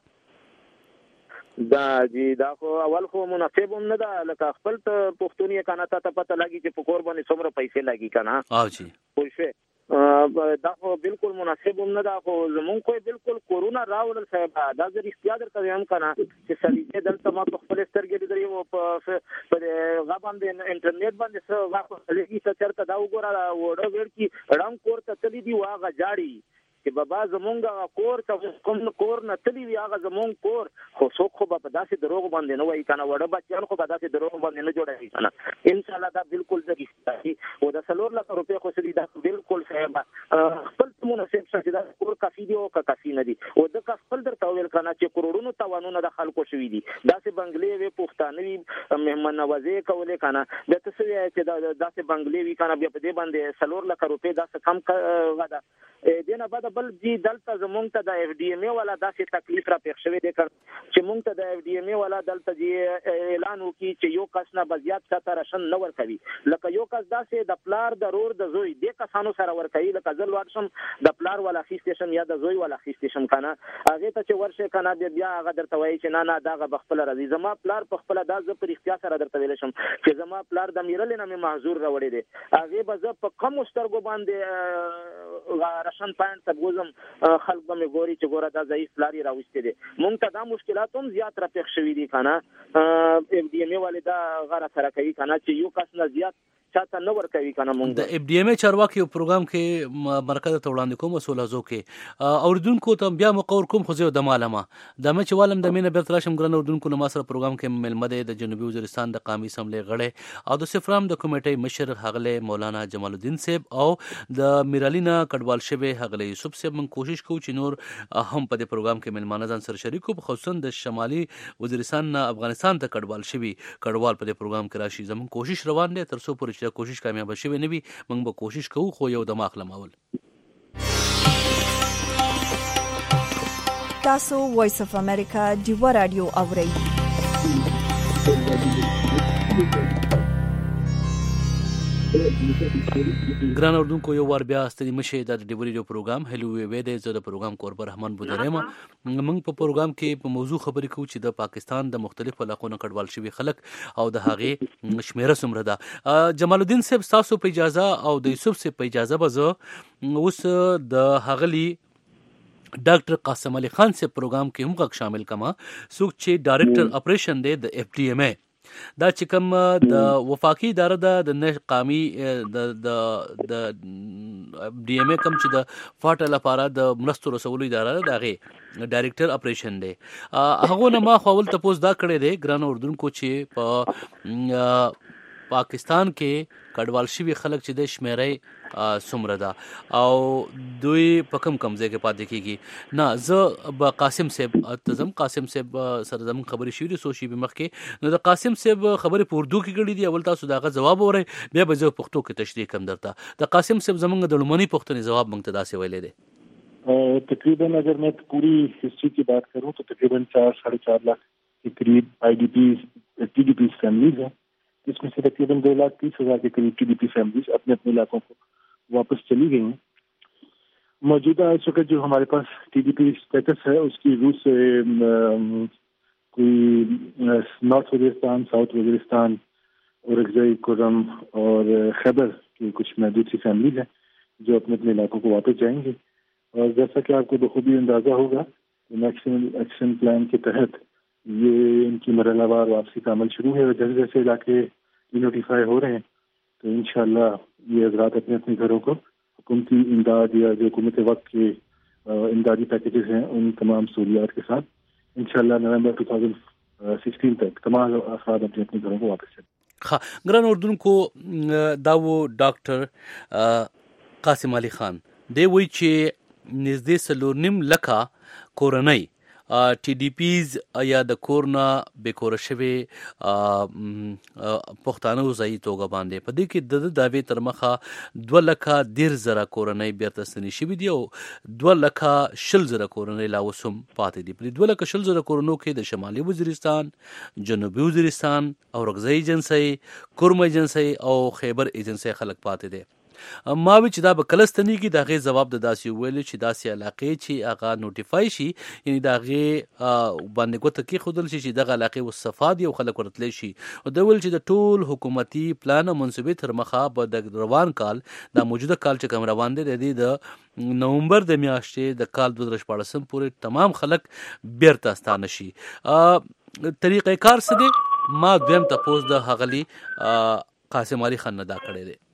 دا جی دا خو اول خو مناسب هم نه ده لکه خپل ته پښتوني کنه ته پته لګي چې په کور باندې څومره پیسې لګي کنه او جی خو شي دا خو بالکل مناسب هم نه ده خو زمونږ خو بالکل کورونا راول صاحب دا زری اختیار درته هم کنه چې سلیقه دلته ما په خپل سترګې لري او په غا باندې انټرنیټ باندې څه واخو لګي چې چرته دا وګوره وړه ور کی رنگ کور ته تللی دی واغه جاړي چې بابا زمونږه کور ته کوم کور نه تلی وی هغه زمونږ کور خو څوک خو په داسې دروغ باندې نه وای کنه وړه بچیان خو په داسې دروغ باندې نه جوړوي کنه ان شاء الله دا بالکل ځکه او د سلور لک روپې خو سړي دا بالکل صاحب خپل مناسب څه دا کور کافي دی او کافي نه دی او د خپل درته ویل کنه چې کروڑونو توانونه د خلکو شوي دي داسې بنگلې وي پښتانوي مهمان نوازي کولې کنه د تاسو چې داسې بنگلې وی کنه بیا په دې باندې سلور لک روپې داسې کم ودا دینه بعد بل جی دلته زمونږ ته د اف ډي ام ای والا داسې تکلیف را پېښ شوی دی چې مونږ ته د اف ډي ام ای والا دلته جی اعلان وکړي چې یو کس نه بزیات چاته راشن نه ورکوي لکه یو کس داسې د پلار د رور د زوی د کسانو سره ورکوي لکه زه لاړ شم د پلار والا اخیستی شم یا د زوی والا اخیستی شم کنه هغې ته چې ورشې کنه بیا هغه درته وایي چې نه نه دا هغه بخپله راځي زما پلار په خپله دا زه په رښتیا سره درته ویلی شم چې زما پلار د میرلې نه مې محظور راوړی دی هغې به زه په کمو سترګو باندې راشن پاینټ ته بوزم خلک به مې ګوري چې ګوره دا ضعیف لارې راوستې دي مونږ ته دا مشکلات هم زیات را پېښ شوي دي کنه اف ډي ام ای والې دا غره سره کوي کنه چې یو کس نه زیات چاته نه ورکوي کنه مونږ د اف ډي ام ای چارواکي پروګرام کې مرکز ته وړاندې کوم اصول ازو کې اوردونکو ته بیا مقور کوم خو زه د معلومه د مچ والم د مینه بیرته راشم ګران اوردونکو نو ما سره پروګرام کې ملمه ده د جنوبي وزیرستان د قومي اسمبلی غړی او د سفرام د کمیټې مشر هغله مولانا جمال الدین صاحب او د میرالینا کډوال شوی هغله یوسف صاحب من کوشش کوو چې نور هم په دې پروګرام کې ملمانه ځان سره شریک کو خصوصا د شمالي وزیرستان افغانستان ته کډوال شوی کډوال په دې پروګرام کې راشي زمون کوشش روان دي تر څو پورې کوشش کامیاب شوی نه وي موږ به کوشش کوو خو یو د ماخله ماول تاسو وایس اف امریکا دیو رادیو اورئ ګران اردوونکو یو وار بیا ستړي مشه د ډیوري ډیو پروګرام هلو وی د زو د پروګرام کوربر رحمان بودرېما موږ په پروګرام کې په موضوع خبرې کوو چې د پاکستان د مختلفو علاقو نه کډوال شوي خلک او د هغه شمیره څومره ده جمال الدین صاحب تاسو په اجازه او د یوسف صاحب په اجازه به زه اوس د هغلی ډاکټر قاسم علي خان سے پروګرام کې هم غږ شامل کما څوک چې ډایریکټر اپریشن دی د اف ډي ام ای دا چې کوم د وفاقي اداره ده د نه قامي د د د ډي ام ای کوم چې د فاټ لپاره د مرستو رسولو اداره ده هغه ډایریکټر اپریشن دی هغه نه ما خو ول تاسو دا کړی دی ګران اردوونکو چې په پاکستان کې کډوال شوي خلک چې د شمیرې څومره ده او دوی په کم کم ځای کې پاتې کیږي نه زه به قاسم صاحب تزم قاسم صاحب سره زمون خبرې شوې دي سو شي به مخکې نو د قاسم صاحب خبرې په اردو کې کړې دي اول تاسو داغه جواب اورئ بیا به زه پښتو کې تشریح کوم درته د قاسم صاحب زمونږ د لومړني پښتني جواب مونږ ته داسې ویلې دي تقریباً اگر میں پوری ہسٹری کی بات کروں تو تقریباً چار ساڑھے چار لاکھ کے قریب آئی ڈی پی ٹی ڈی پی فیملیز ہیں جس میں سے تقریباً دو لاکھ تیس ہزار کے قریب ٹی ڈی پی فیملیز اپنے اپنے علاقوں کو واپس چلی گئی ہیں موجودہ اس وقت جو ہمارے پاس ٹی ڈی پی اسٹیٹس ہے اس کی روح سے کوئی نارتھ وزیرستان ساؤتھ وزیرستان اورکزئی کرم اور خیبر کی کچھ محدود سی فیملیز ہیں جو اپنے اپنے علاقوں کو واپس جائیں گے اور جیسا کہ آپ کو بخوبی اندازہ ہوگا نیشنل ایکشن پلان کے تحت یہ ان کی مرحلہ وار واپسی کا عمل شروع ہے اور جیسے جیسے علاقے نوٹیفائی ہو رہے ہیں تو انشاءاللہ یہ حضرات اپنے اپنے گھروں کو حکومتی امداد یا جو حکومت وقت کے امدادی پیکیجز ہیں ان تمام سہولیات کے ساتھ انشاءاللہ نومبر دو ہزار سکسٹین تک تمام افراد اپنے اپنے گھروں کو واپس چلیں. ها ګران اردوونکو دا و ډاکټر قاسم علي خان دی وی چې نږدې څلور نیم لکه کورنۍ ټي ډي پیز یا د کورنا بیکوره شوي پښتانه ځای توګه باندې په دې کې د داوی تر مخه دوه لکه ډیر زره کورنۍ بیرته ستنې شوي دي او دوه لکه شل زره کورنۍ لا اوس هم پاتې دي په دې دوه لکه شل زره کورنو کې د شمالي وزیرستان جنوبي وزیرستان اورکزۍ ایجنسۍ کرم ایجنسۍ او خیبر ایجنسۍ خلک پاتې دي ما وی چې دا به کلستنیږي دا غي جواب د داسې ویل چې داسې علاقې چې هغه نوټیفای شي یعنی دا غي باندې کوته کې خودل شي چې دغه علاقې وصفات یو خلک ورتلی شي او د ول چې د ټول حکومتي پلان او منصوبې تر مخه به د روان کال دا موجوده کال چې کوم روان دي د نومبر د میاشتې د کال دوه هزار شپږ پورې تمام خلک بیرته ستانه شي طریقې کار څه دی ما دویم تاسو د هغلی قاسم علي خان دا کړی دی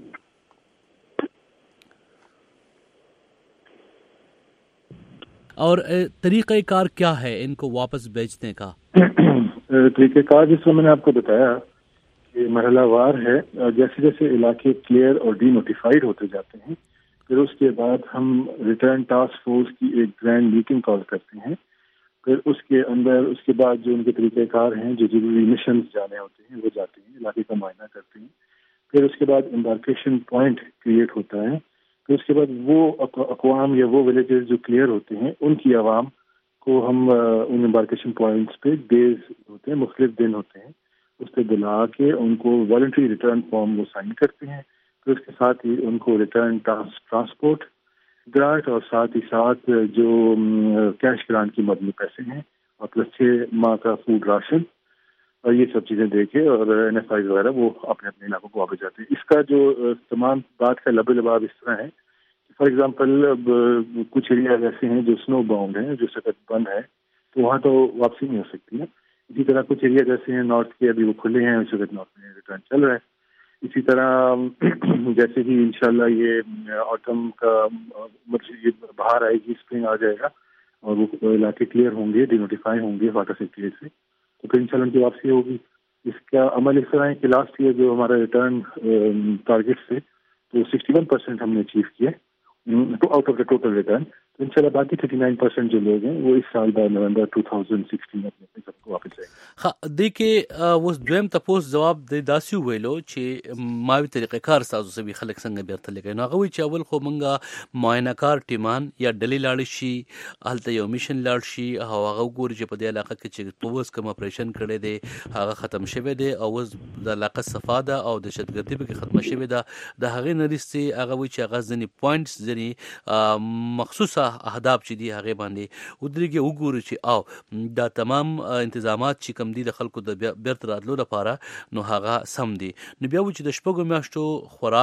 اور طریقہ کار کیا ہے ان کو واپس بیچنے کا؟ طریقہ کار جس میں نے آپ کو بتایا کہ مرحلہ وار ہے جیسے جیسے علاقے کلیئر اور ڈی نوٹیفائڈ ہوتے جاتے ہیں پھر اس کے بعد ہم ریٹرن ٹاسک فورس کی ایک گرینڈ میٹنگ کال کرتے ہیں پھر اس کے اندر اس کے بعد جو ان کے طریقہ کار ہیں جو ضروری مشنز جانے ہوتے ہیں وہ جاتے ہیں علاقے کا معائنہ کرتے ہیں پھر اس کے بعد امبارکیشن پوائنٹ کریٹ ہوتا ہے پھر اس کے بعد وہ اقوام یا وہ ولیجز جو کلیئر ہوتے ہیں ان کی عوام کو ہم ان امبارکیشن پوائنٹس پہ ڈیز ہوتے ہیں مختلف دن ہوتے ہیں اس پہ بلا کے ان کو والنٹری ریٹرن فارم وہ سائن کرتے ہیں پھر اس کے ساتھ ہی ان کو ریٹرن ٹرانسپورٹ گرانٹ اور ساتھ ہی ساتھ جو کیش گرانٹ کی مبنی پیسے ہیں اور پلس چھ ماہ کا فوڈ راشن اور یہ سب چیزیں دے کے اور این ایف آئی وغیرہ وہ اپنے اپنے علاقوں کو واپس جاتے ہیں. اس کا جو تمام بات کا لب لباب اس طرح ہے کہ فار ایگزامپل کچھ ایریاز ایسے ہیں جو سنو باؤنڈ ہیں جو سخت بند ہے تو وہاں تو واپسی نہیں ہو سکتی ہے. اسی طرح کچھ ایریاز ایسے ہیں نارتھ کے ابھی وہ کھلے ہیں اس وقت نارتھ میں ریٹرن چل رہا ہے. اسی طرح جیسے ہی انشاءاللہ یہ آٹم کا مطلب یہ باہر آئے گی اسپرنگ آ جائے گا اور وہ علاقے کلیئر ہوں گے ڈی نوٹیفائی ہوں گے واٹر سیکٹریٹ سے تو پھر انشاءاللہ ان کی واپسی ہوگی. اس کا عمل اس طرح ہے کہ لاسٹ ایئر جو ہمارا ریٹرن ٹارگیٹ سے تو سکسٹی ون پرسینٹ ہم نے اچیو کیا تو آؤٹ آف دا ٹوٹل ریٹرن تو انشاءاللہ باقی تھرٹی نائن پرسینٹ جو لوگ ہیں وہ اس سال بائی نومبر ٹو تھاؤزینڈ سکسٹین اپنے اپنے سب کو واپس جائیں. ها د کې اوس دویم تاسو جواب د داسې ویلو چې ماوی طریقې کار تاسو سبي خلک څنګه بیرته لګي نو هغه چې اول خو مونږه معاینه کار ټیمان یا ډلې لاړ شي هلته یو میشن لاړ شي او هغه ګوري چې په دې علاقه کې چې توس کوم اپریشن کړي دي هغه ختم شوی دی او د علاقه صفاده او د شتګردي به ختم شوی ده د هغه نریستي هغه وی چې هغه ځنی پوینټس ځنی مخصوصه اهداف چې دی هغه باندې ودرېږي وګوري چې او دا تمام انتظامات چې کم دي د خلکو د بیرته راتلو لپاره نو هغه سم دي. نو بیا و چې د شپږو میاشتو خوراک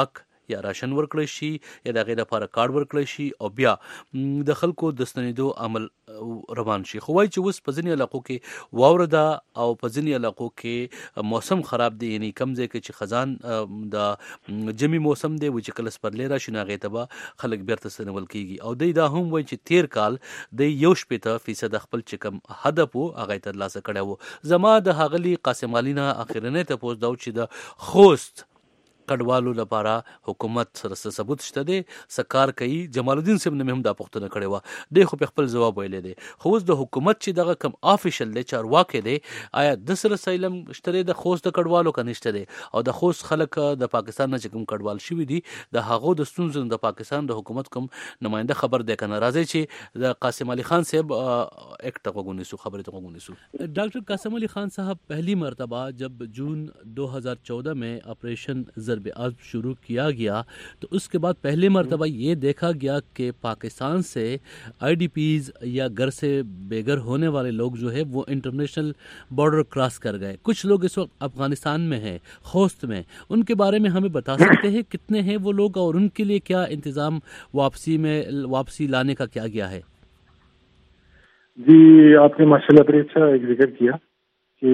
یا راشن ورکړی شي یا د هغې لپاره کارډ ورکړی شي او بیا د خلکو د ستنېدو عمل روان شي. خو وایي چې اوس په ځینې علاقو کې واوره ده او په ځینې علاقو کې موسم خراب دی، یعنی کم ځای کې چې خزان د جمی موسم دی و چې کله سپرلی راشي نو هغې ته به خلک بیرته ستنول کېږي. او دی دا هم وایي چې تیر کال د یو شپېته فیصد خپل چې کوم هدف و هغه یې ترلاسه کړی و. زما د ښاغلي قاسم علي نه اخرنی تپوس دا و چې د خوست کډوالو لپاره حکومت سره څه ثبوت شته دی، څه کار کوي. جمال الدین صاحب نه مې هم دا پوښتنه کړې وه، دی خو په خپل ځواب ویلی دی. خو اوس د حکومت چې دغه کم آفیشل دی چارواکی دی، آیا د سره سایلم شته دی د خوست د کډوالو که نشته دی؟ او د خوست خلک د پاکستان نه چې کوم کډوال شوي دي د هغو د ستونزو د پاکستان د حکومت کوم نماینده خبر دی که نه؟ راځئ چې د قاسم علي خان صاحب ایک ته غوږ ونیسو، خبرې ته غوږ ونیسو. ڈاکٹر قاسم علي خان صاحب، پہلی مرتبہ جب جون دو ہزار چودہ میں آپریشن ضرب عزم شروع کیا گیا تو اس کے بعد پہلی مرتبہ یہ دیکھا گیا کہ پاکستان سے آئی ڈی پیز یا گھر سے بے گھر ہونے والے لوگ جو ہے وہ انٹرنیشنل بارڈر کراس کر گئے. کچھ لوگ اس وقت افغانستان میں ہیں، خوست میں. ان کے بارے میں ہمیں بتا سکتے ہیں کتنے ہیں وہ لوگ اور ان کے لیے کیا انتظام واپسی میں واپسی لانے کا کیا گیا ہے؟ جی آپ نے ماشاءاللہ بڑے اچھا ایک ذکر کیا کہ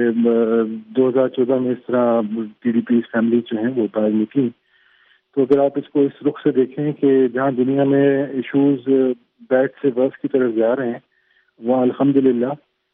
دو ہزار چودہ میں اس طرح ٹی ڈی پی فیملی جو ہیں وہ باہر نکلی. تو اگر آپ اس کو اس رخ سے دیکھیں کہ جہاں دنیا میں ایشوز بیڈ سے ورس کی طرف جا رہے ہیں وہاں الحمدللہ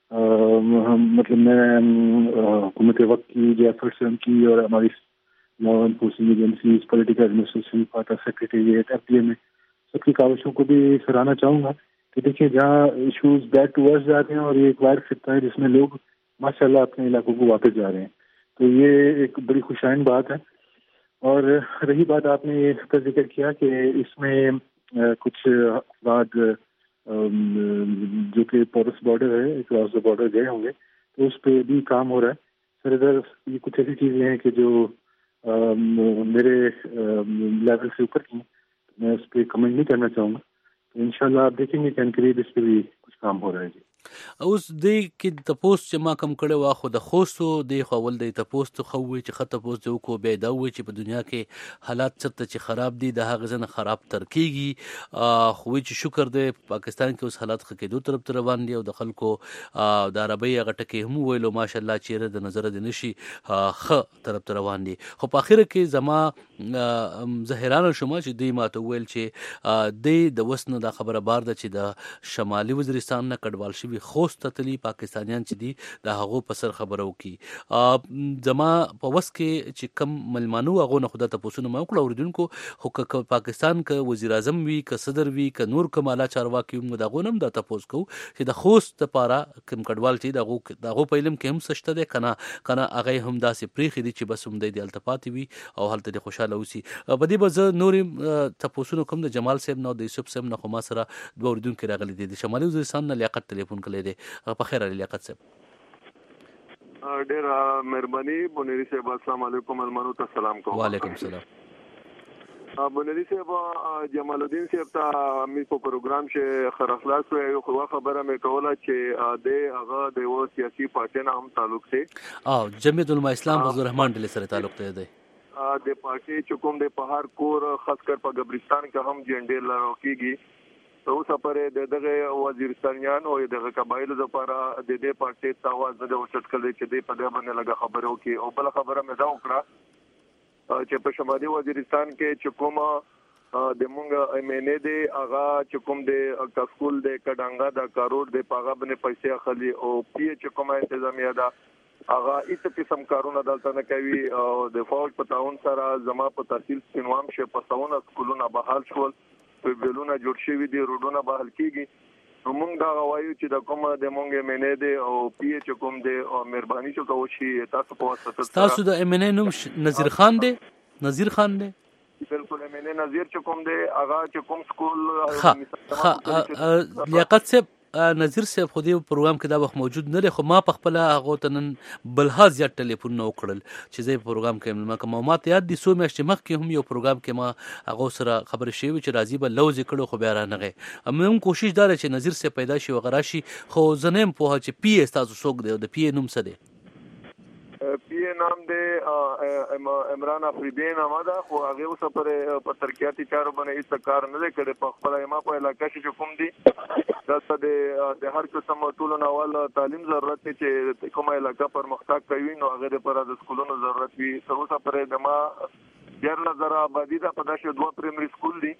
مطلب میں حکومت وقت کی جو ایفرٹس ہیں ان کی اور ہماری لا انفورسنگ ایجنسیز، پولیٹیکل ایڈمنسٹریشن، پارٹا سیکریٹریٹ، ایف ڈی اے میں سب کی کاوشوں کو بھی سراہنا چاہوں گا کہ دیکھیں جہاں ایشوز بیڈ ٹو ورس جاتے ہیں اور یہ ایک وائرس خطہ ہے جس میں لوگ ماشاء اللہ اپنے علاقوں کو واپس جا رہے ہیں، تو یہ ایک بڑی خوشائن بات ہے. اور رہی بات آپ نے یہ کا ذکر کیا کہ اس میں کچھ افراد جو کہ پورس بارڈر ہے کراس دا بارڈر گئے ہوں گے تو اس پہ بھی کام ہو رہا ہے. سر ادھر یہ کچھ ایسی چیزیں ہیں کہ جو میرے لیول سے اوپر کی میں اس پہ کمنٹ نہیں کرنا چاہوں گا. تو انشاءاللہ آپ دیکھیں گے کہ قریب اس پہ بھی کچھ کام ہو رہا ہے. جی اوس دی کې تپوس چې ما کم کړی وه خو د خوستو دی خو اول دی تپوس ته خو ووایي چې ښه تپوس دی وکړو، بیا یې دا ووایي چې په دنیا کې حالات چېرته چې خراب دي د هغه ځای نه خراب تر کېږي. خو وایي چې شکر دی پاکستان کې اوس حالات ښه کېدو طرف ته روان دي او د خلکو د عربۍ هغه ټکې هم وویلو ماشاءالله چیرې د نظره دې نه شي ښه طرف ته روان دي. خو په اخره کې زما زه حیرانه شوم چې دوی ما ته وویل چې دی د اوس نه دا خبره بار ده چې د شمالي وزیرستان نه کډوال شوي خوست ته تلي پاکستانیان چې دي د هغو په سر خبره وکړي. زما په وس کې چې کم ملمانو هغو نه خو دا تپوسونه ما وکړه اورېدونکو، خو که پاکستان که وزیر اعظم وي که صدر وي که نور کوم اعلی چارواکي وي د هغو نه هم دا تپوس کوو چې د خوست دپاره کوم کډوال چې د هغو په علم کې هم څه شته دی که نه که نه هغه یې هم داسې پرېښي دي چې بس همدی دې هلته پاتې وي او هلته دې خوشحاله اوسي. په دې به زه نورې تپوسونه کوم د جمال صاحب نه او د یوسف صاحب نه، خو ما سره دوه اورېدونکي راغلي دي. د شمالي وزیرستان نه لیاقت ټلیفون کړی دی. په خیر علي لیاقت صاحب. ډېر مهرباني بونیری صاحب، السلام علیکم. المانو ته سلام کوم. وعلیکم سلام. بونیری صاحب، جمال الدین صاحب ته مې په پروګرام چې خرخلاص وی یو خو خبره مې کوله چې د هغه د یو سیاسي پارټي نه هم تعلق دی او جمعیت العلماء اسلام فضل الرحمن ډلې سره تعلق دی دی د پارټي چې کوم د پهار کور خاص کر په قبرستان کې هم جنډې لرو کېږي. تو سفر د دغه وزیرستانیان او دغه قبایلو لپاره د دې پارټي تاواز د اوچت کړي چې د په دې باندې لګه خبرو کې او بل خبره مې دا وکړه چې په شمالي وزیرستان کې چې کومه د مونږ ایمنه دی هغه چې کوم د کسکول د کډانګا د کاروړ د پاغه باندې پیسې اخلي او پی چې کومه انتظامیه ده هغه هیڅ قسم کارونه دلته نه کوي او د فوج په تعاون سره زما په تحصیل سینوام شه په سونه سکولونه بحال شول، په بیلونه جوړ شوي دي، روډونه بحال کېږي. نو موږ دا وایو چې د کومه د مونږ ایمنه دی او پی چې کوم دی او مهرباني چې کوو شي تاسو په واسطه تاسو د ایمنه نوم نذیر خان دی نذیر خان دی بالکل ایمنه نذیر چې کوم دی هغه چې کوم سکول ها لیاقت صاحب نذیر صاحب خو دې پروګرام کې دا وخت موجود نه دی، خو ما په خپله هغو ته نن بلها زیات ټلیفونونه وکړل چې زه یې په پروګرام کې ملمه کړم او ما ته یاد دي څو میاشتې مخکې هم یو پروګرام کې ما هغو سره خبرې شوې وې چې راځي به لوز یې کړو خو بیا رانغی. مې هم کوشش دا دی چې نذیر صاحب پیدا شي وغه راشي، خو زه نه یم پوهه چې پی یې ستاسو څوک دی او د پی یې نوم څه دی؟ پی یې نام دی عمران افریدی نامه ده، خو هغه اوس پر په ترقیاتي چارو باندې هیڅ کار نه دی کړی. په خپل ما په علاقه کې کوم دي دلته د هر قسم ټولو ناول تعلیم ضرورت دی چې کومه علاقه پرمختګ کوي نو هغه لپاره د سکولونو ضرورت وي. تر اوسه پرې د ما ډېر نظر آبادی ده په داسې دوه پرایمري سکول دي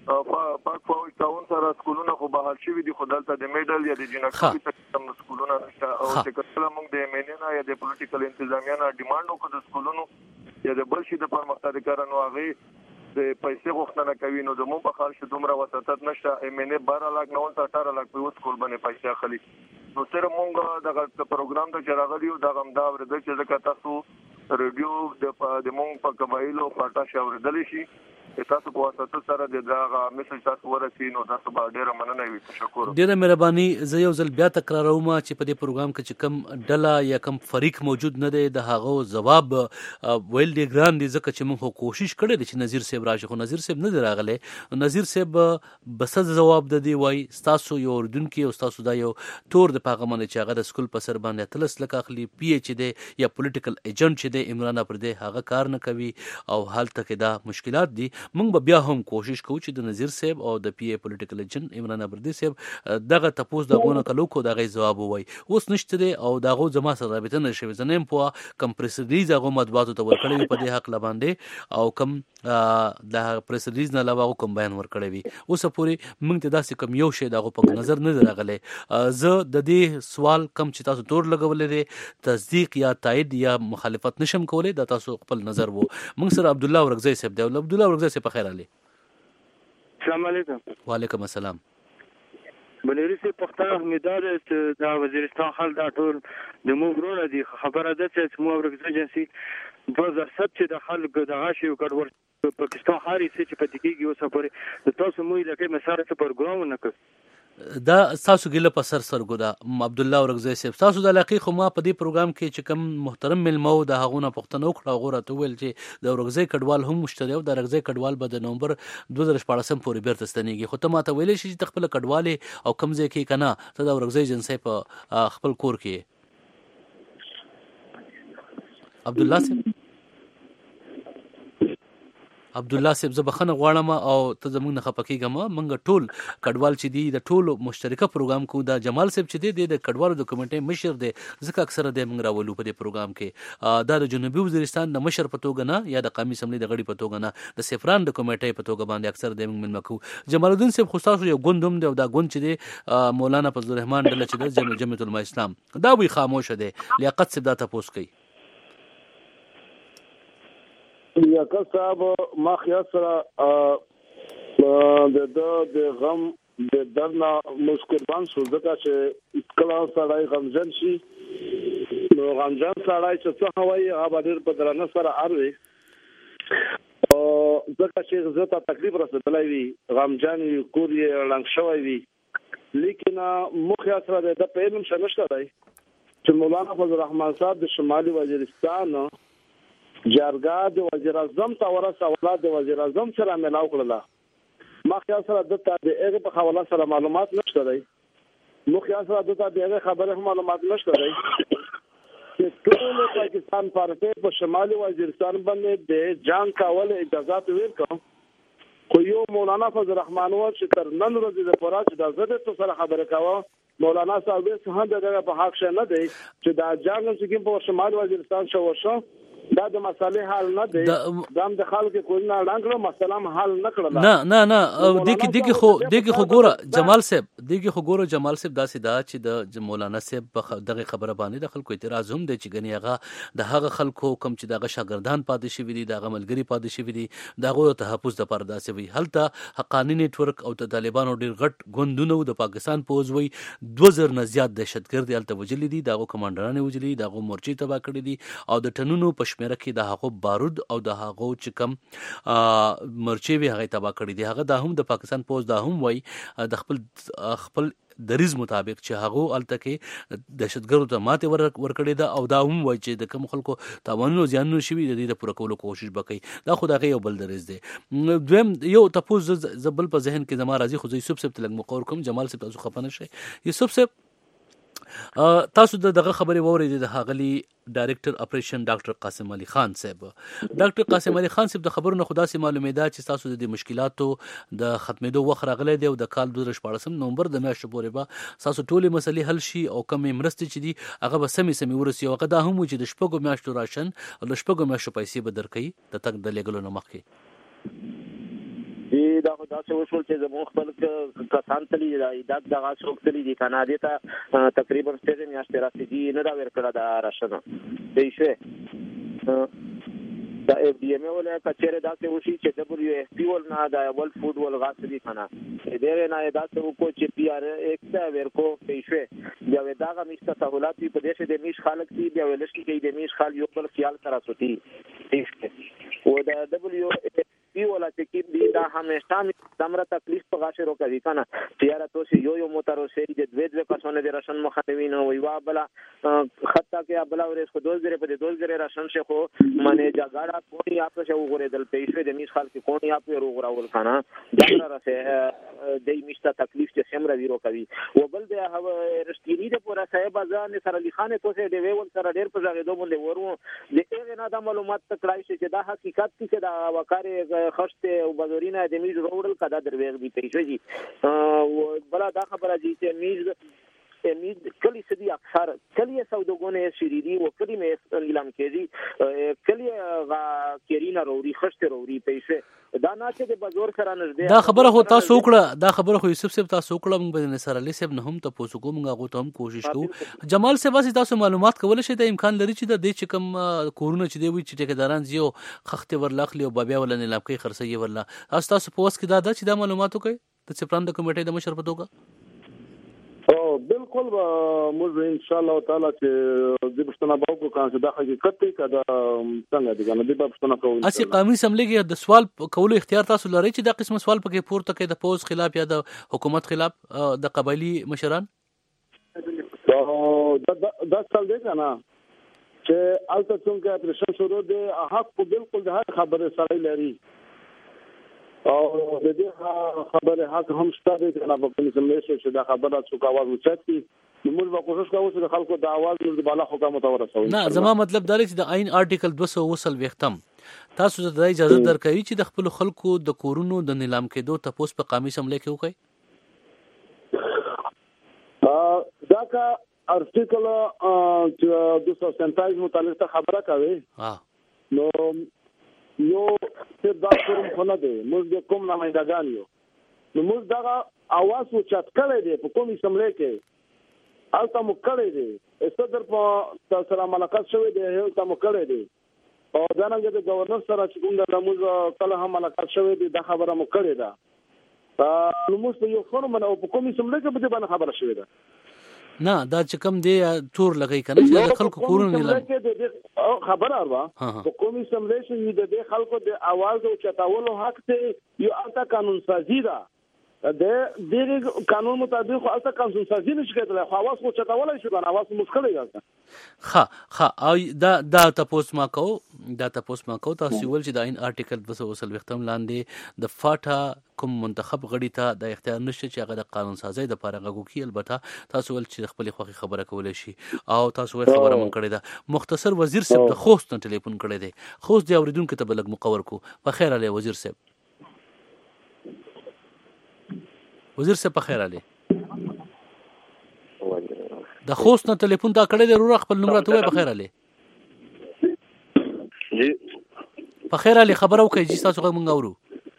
پاک فوج تاون سره سکولونه خو بحال شوي دي، خو دلته د میډل یا د جنکوي تکم سکولونه نشته. او چې کله موږ د امینا یا د پولیټیکل انتظامیه نه ډیماند وکړو د سکولونو یا د بل شي د پرمختګ لپاره نو هغه د پیسې غوښتنه کوي نو زموږ په خال شو دومره وساتت نشته. امینا بارہ لاکھ نه ولته اٹھارہ لاکھ په سکول باندې پیسې اخلي. نو سره موږ دغه پروګرام ته چراغلی او دغه امدا ورده چې ځکه تاسو ریډیو د موږ په قبایلو پټا شاوردل شي تاسو په واسطه سره د دغه میسج تاسو ورسې نو تاسو به ډیره مننه وي. تشکر. ډیره مهرباني. زه یو ځل بیا تکراروم چې په دې پروګرام کې چې کم ډله یا کم فریق موجود نه دی د هغه جواب ویل دی ګران دی ځکه چې موږ کوشش کړی دی چې نذیر صاحب راشي خو نذیر صاحب نه دی راغلی. نذیر صاحب بس جواب د دی وای تاسو یو اردوونکي او تاسو دا یو تور د پیغام نه چې هغه د سکول په سر باندې تلس لک اخلي پی ایچ دی یا پولیټیکل ایجنټ چې دی عمران پردې هغه کار نه کوي او حالت کې دا مشکلات دي. موږ به بیا هم کوشش کوو چې د نذیر صاحب او د پی ای پولیټیکل ایجنټ عمران پردې صاحب دغه تپوس دغه کلو کو دغه جواب وای اوس نشته دی او دغه زما سره رابطه نشوي. زنیم په کمپریس ریلیز هغه مطبوعاتو ته ورکړی په دې حق لباندې او کم د پریس ریلیز نه علاوه کوم بیان ورکړی وي. اوس پورې موږ ته داسې کم یو شی دغه په نظر نه راغلی. زه د دې سوال کم چې تاسو تور لګولې دي تصدیق یا تایید یا مخالفت نشم کولای دا تاسو خپل نظر وو. موږ سره عبد الله ورغزی صاحب دی. عبد الله ورغزی صاحب په خیر علي. السلام علیکم. وعلیکم السلام. بلری سي پښتون امیدوار چې دا وزیرستان حل دا ټول د موږ ورونه دي. خبره ده چې مو ورغزی جنسي دوه هزار سات چې د خلک دغه شی وکړ پاکستان هاري چې پاتې کیږي اوس پورې تاسو مو لکه مسار ته پروګرام نه کړ دا تاسو ګله په سر سر ګدا عبد الله ورغزی صاحب تاسو د علاقې خو ما په دې پروګرام کې چې کوم محترم ملمو د هغونه پښتنو کړه غوړه ته ویل چې د ورغزی کډوال هم مشتری او د ورغزی کډوال به د نومبر دوه هزار شپږ پورې بیرته ستنیږي. خو ته ما ته ویلې شي چې خپل کډوال او کمزې کې کنه ته د ورغزی جنسي په خپل کور کې عبد الله صاحب عبد الله صاحب زه بخنه غواړم او ته زمونږ نه خپکیږم. منګ ټول کډوال چې دی د ټولو مشترکه پروګرام کو دا جمال صاحب چې دی د کډوالو د کمیټې مشر دی ځکه اکثره د موږ راولو په دې پروګرام کې دا د جنوبي وزیرستان د مشر په توګه نه یا د قومي اسمبلی د غړي په توګه نه د سفران د کمیټې په توګه باندې اکثر د موږ ملمکو. جمال الدین صاحب خو تاسو یو ګوندوم دی او دا ګوند چې دی مولانا فضل الرحمن ډله چې د جمعیت العلماء اسلام دا وی خاموش دی. لیاقت صاحب دا تاسو کوي لیاقت صاحب ما خیال سره د د غم د درنا مسکربان شو ځکه چې کله سړی غمجن شي نو غمجن سړی چې څه هوایي هغه ډېر په درنه سره اروي او ځکه چې زه ته تکلیف رسېدلی وي غمجن وي کور یې ړنګ شوی وي لیکن مخ یې سره د په علم شنشته دی چې مولانا فضل الرحمن صاحب د شمالي وزیرستان جرګه د وزیر اعظم ته ورسه اولاد د وزیر اعظم سره ملاو کړله. ما خیال سره د تا د هغه په حواله سره معلومات نشته دی. مو خیال سره د تا د هغه خبره معلومات نشته دی چې ټول پاکستان پارټي په شمالي وزیرستان باندې د جنگ کول اجازه ورکړه. خو یو مولانا فضل الرحمن ور چې تر نن ورځې د پوره چې د زده تو سره خبره کاوه مولانا صاحب څه هم دغه په حق شنه دی چې دا جنگ چې په شمالي وزیرستان شو شو دا د مسالې حل نه دی. دا د خلکو کوی نه لاندې مسله حل نه کړل. نه نه نه دغه دغه خو دغه خو ګوره جمال صاحب دغه خو ګوره جمال صاحب داسې دا چې د مولانا صاحب دغه خبره باندې د خلکو اعتراض هم دی چې غنی هغه د هغه خلکو کم چې دغه شاګردان پاتې شوی دي دغه ملګری پاتې شوی دي دغه تحفظ د پردا سوي هلته حقانی نتورک او د طالبانو ډیر غټ ګوندونه د پاکستان پوز وي دوه زره نه زیات دهشتګرد الته وجلی دي دغه کمانډران وجلی دغه مورچی تبا کړی دي او د ټنونو پشمیره کې د هغه بارود او د هغه چې کم مرچی وی هغه تبا کړی دی هغه د هم د پاکستان پوز د هم وای د خپل خپل دریز مطابق چې هغه الته کې دهشتګردو ته ماته ورکړی دا او دا هم وای چې د کوم خلکو تاوانونو زیانونو شوی د دې د پوره کولو کوشش وکړي دا خو دغه یو بل دریز دی. دویم یو تپوز زبل په ذهن کې زما راځي خو یوسف صاحب تلګ مقور کوم جمال صاحب تاسو خپنه شي یوسف صاحب تاسو د دغه خبرې وورېدې د هغلی ډایرکټر اپریشن ډاکټر قاسم علي خان صاحب. ډاکټر قاسم علي خان صاحب د خبرونو خدا سي معلومه ده چې تاسو د مشکلاتو د ختمېدو وخت راغلی دی او د کال دوه هزار شپاړسم نومبر د میاشتې پورې به تاسو ټولې مسلې حل شي او کمې مرستې چې دي هغه به سمې سمې ورسي او هغه دا هم چې د شپږو میاشتو راشن او د شپږو میاشتو پیسې به درکړي د تک د لګلو نه مخکې. دی دا خو داسې وشول چې زموږ خپل کسان تلي دا دغه څوک تلي دي کاناډا ته تقریبا شپږ میاشتې راسېدي نه دا ورکړه دا راشنه دی شوی دا اف ډي ام ولا کچېره داسې وشي چې دبليو اف پی ول نه دا ورلد فود ول غاسدي کنه دې نه داسې وکړو چې پی ار ایکس دا ورکو پېښه بیا دا غمیشته سہولت په دې شه د میش خلک دي بیا ولش کې د میش خال یو بل خیال کرا سوتي او دا دبليو اف پی ولا چې کې دی دا همیشه دمره تکلیف په غاښه رو کوي کنه چې یاره تاسو یو یو موټر اوسې د دوه دوه کسونه د راشن مخاطبین او وی وا بلا خطا کې بلا ورس کو دوز درې په دوز درې راشن شه خو معنی جګړه کوی آپ شه وګوره دل پیښې د میش خلک کوی آپ ورو غراول کنه دا راځه د میشته تکلیف چې سمره ویرو کوي او بل د هغه رښتینی د پورا صاحب ځان سره لیخانه توسه دی ویول سره ډیر په ځای دوه باندې ورو د هغه نه د معلومات تکړای شي چې دا حقیقت کې دا وکړي خشته او بازارینه د میز روړل کدا درویغ دی پیښې دي او بل دا خبره دي چې میز امید کلی سدي اکثر کلی سوداګونه شریدي او کلی مې نیلام کېږي کلی غا کېرینا وروړي خشته وروړي پیسې دا نه چې د بازار سره نږدې دا خبره خو تاسو وکړه دا خبره خو یوسف صاحب تاسو وکړه موږ به نصر علي صاحب نه هم تاسو کوم غو ته هم کوشش کوو جمال صاحب واسي تاسو معلومات کول شي د امکان لري چې د دې چې کوم کورونه چې دی وي چې ټیکداران زیو خخته ورلاخلی او بابیا ولنه لاپکې خرڅي ورلا تاسو په وس کې دا چې دا معلومات وکړي د چپران د کمیټې د مشر په توګه او بالکل موږ ان شاء الله تعالی چې د پښتنه باو کو چې دا حقیقت دی کدا څنګه دي کنه د پښتنه کوو اسی قومي سملګي د سوال کولو اختیار تاسو لري چې دا قسم سوال پکې پورته کې د پوز خلاف یا د حکومت خلاف د قبایلی مشران دا دا څل دی کنه چې الته څنګه اپریشن شروع دی حق بالکل د هر خبره سره لري او د دې خبره حق هم ستاسو د نه په کومه چې دا خبره څوک आवाज وچتي موږ به کوشش کوو چې خلکو د आवाज د بالا حکومت ورسوي. نه زما مطلب دا دی چې د آئین آرټیکل دوه سوه وصل وختم تاسو ته د اجازه درکوي چې د خپل خلکو د کورونو د نیلام کېدو تاسو په قومي سملې کې وکړي. ا دا کا آرټیکل دوه سوه سینتایز متعلق خبره کوي ها نو یو څه دا کوم خونه دی موږ د کوم نمائندګان یو نو موږ دا اواز او چت کړی دی په کومي سملې کې الته مو کړی دی صدر په سره ملاقات شوی دی الته مو کړی دی او دا نه د گورنر سره چې کوم د موږ کله هم ملاقات شوی دی دا خبره مو کړی ده نو موږ یو فورم او په کومي سملې کې به باندې خبره شوی ده نه دا چې کوم دی تور لګی کنه چې خلکو کورونه نیلام خبر اروا په کومي سملې چې د دې خلکو د आवाज او چتاولو حق ته یو الته قانون سازي ده د دې قانون مطابق الته قانون سازي نشي کېدلی خو आवाज خو چتاولای شي کنه आवाज مشکل دی ها ها او دا دا تاسو ما کو دا تاسو ما کو تاسو ول چې د آئین آرټیکل دوه سوه وصل وختم لاندې د فاټا کوم منتخب غړي ته د اختیار نشته چې هغه د قانون سازي د لپاره غوږ کی البته تاسو ول چې خپل خوخي خبره کولای شي او تاسو ول خبره مون کړی دا مختصر وزیر صاحب د خوست ته ټلیفون کړی دی خوست دی اوریدونکو ته بلګ مقور کو په خیر علي وزیر صاحب وزیر صاحب په خیر علي د خوست نه ټلیفون تا کړی دی ورو خپل نمبر ته وای په خیر علي جی په خیر علي خبرو کوي چې تاسو موږ اورو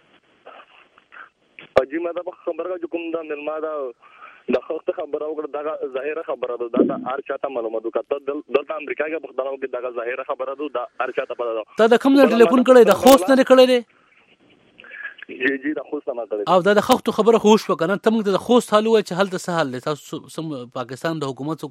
اجي ما دا خبره کوم دا ملما دا د خپل خبره وکړه دا ظاهره خبره ده دا هر چاته معلومه ده کته دلته امریکا کې په خبرو کې دا ظاهره خبره ده دا هر چاته پته ده ته د کوم ټلیفون کړی د خوست نه کړی دی جی جی د خوست نه کړی او دا د خوست خبره خوش وکنه ته موږ د خوست حل وای چې حل ته سهال دی تاسو سم پاکستان د حکومت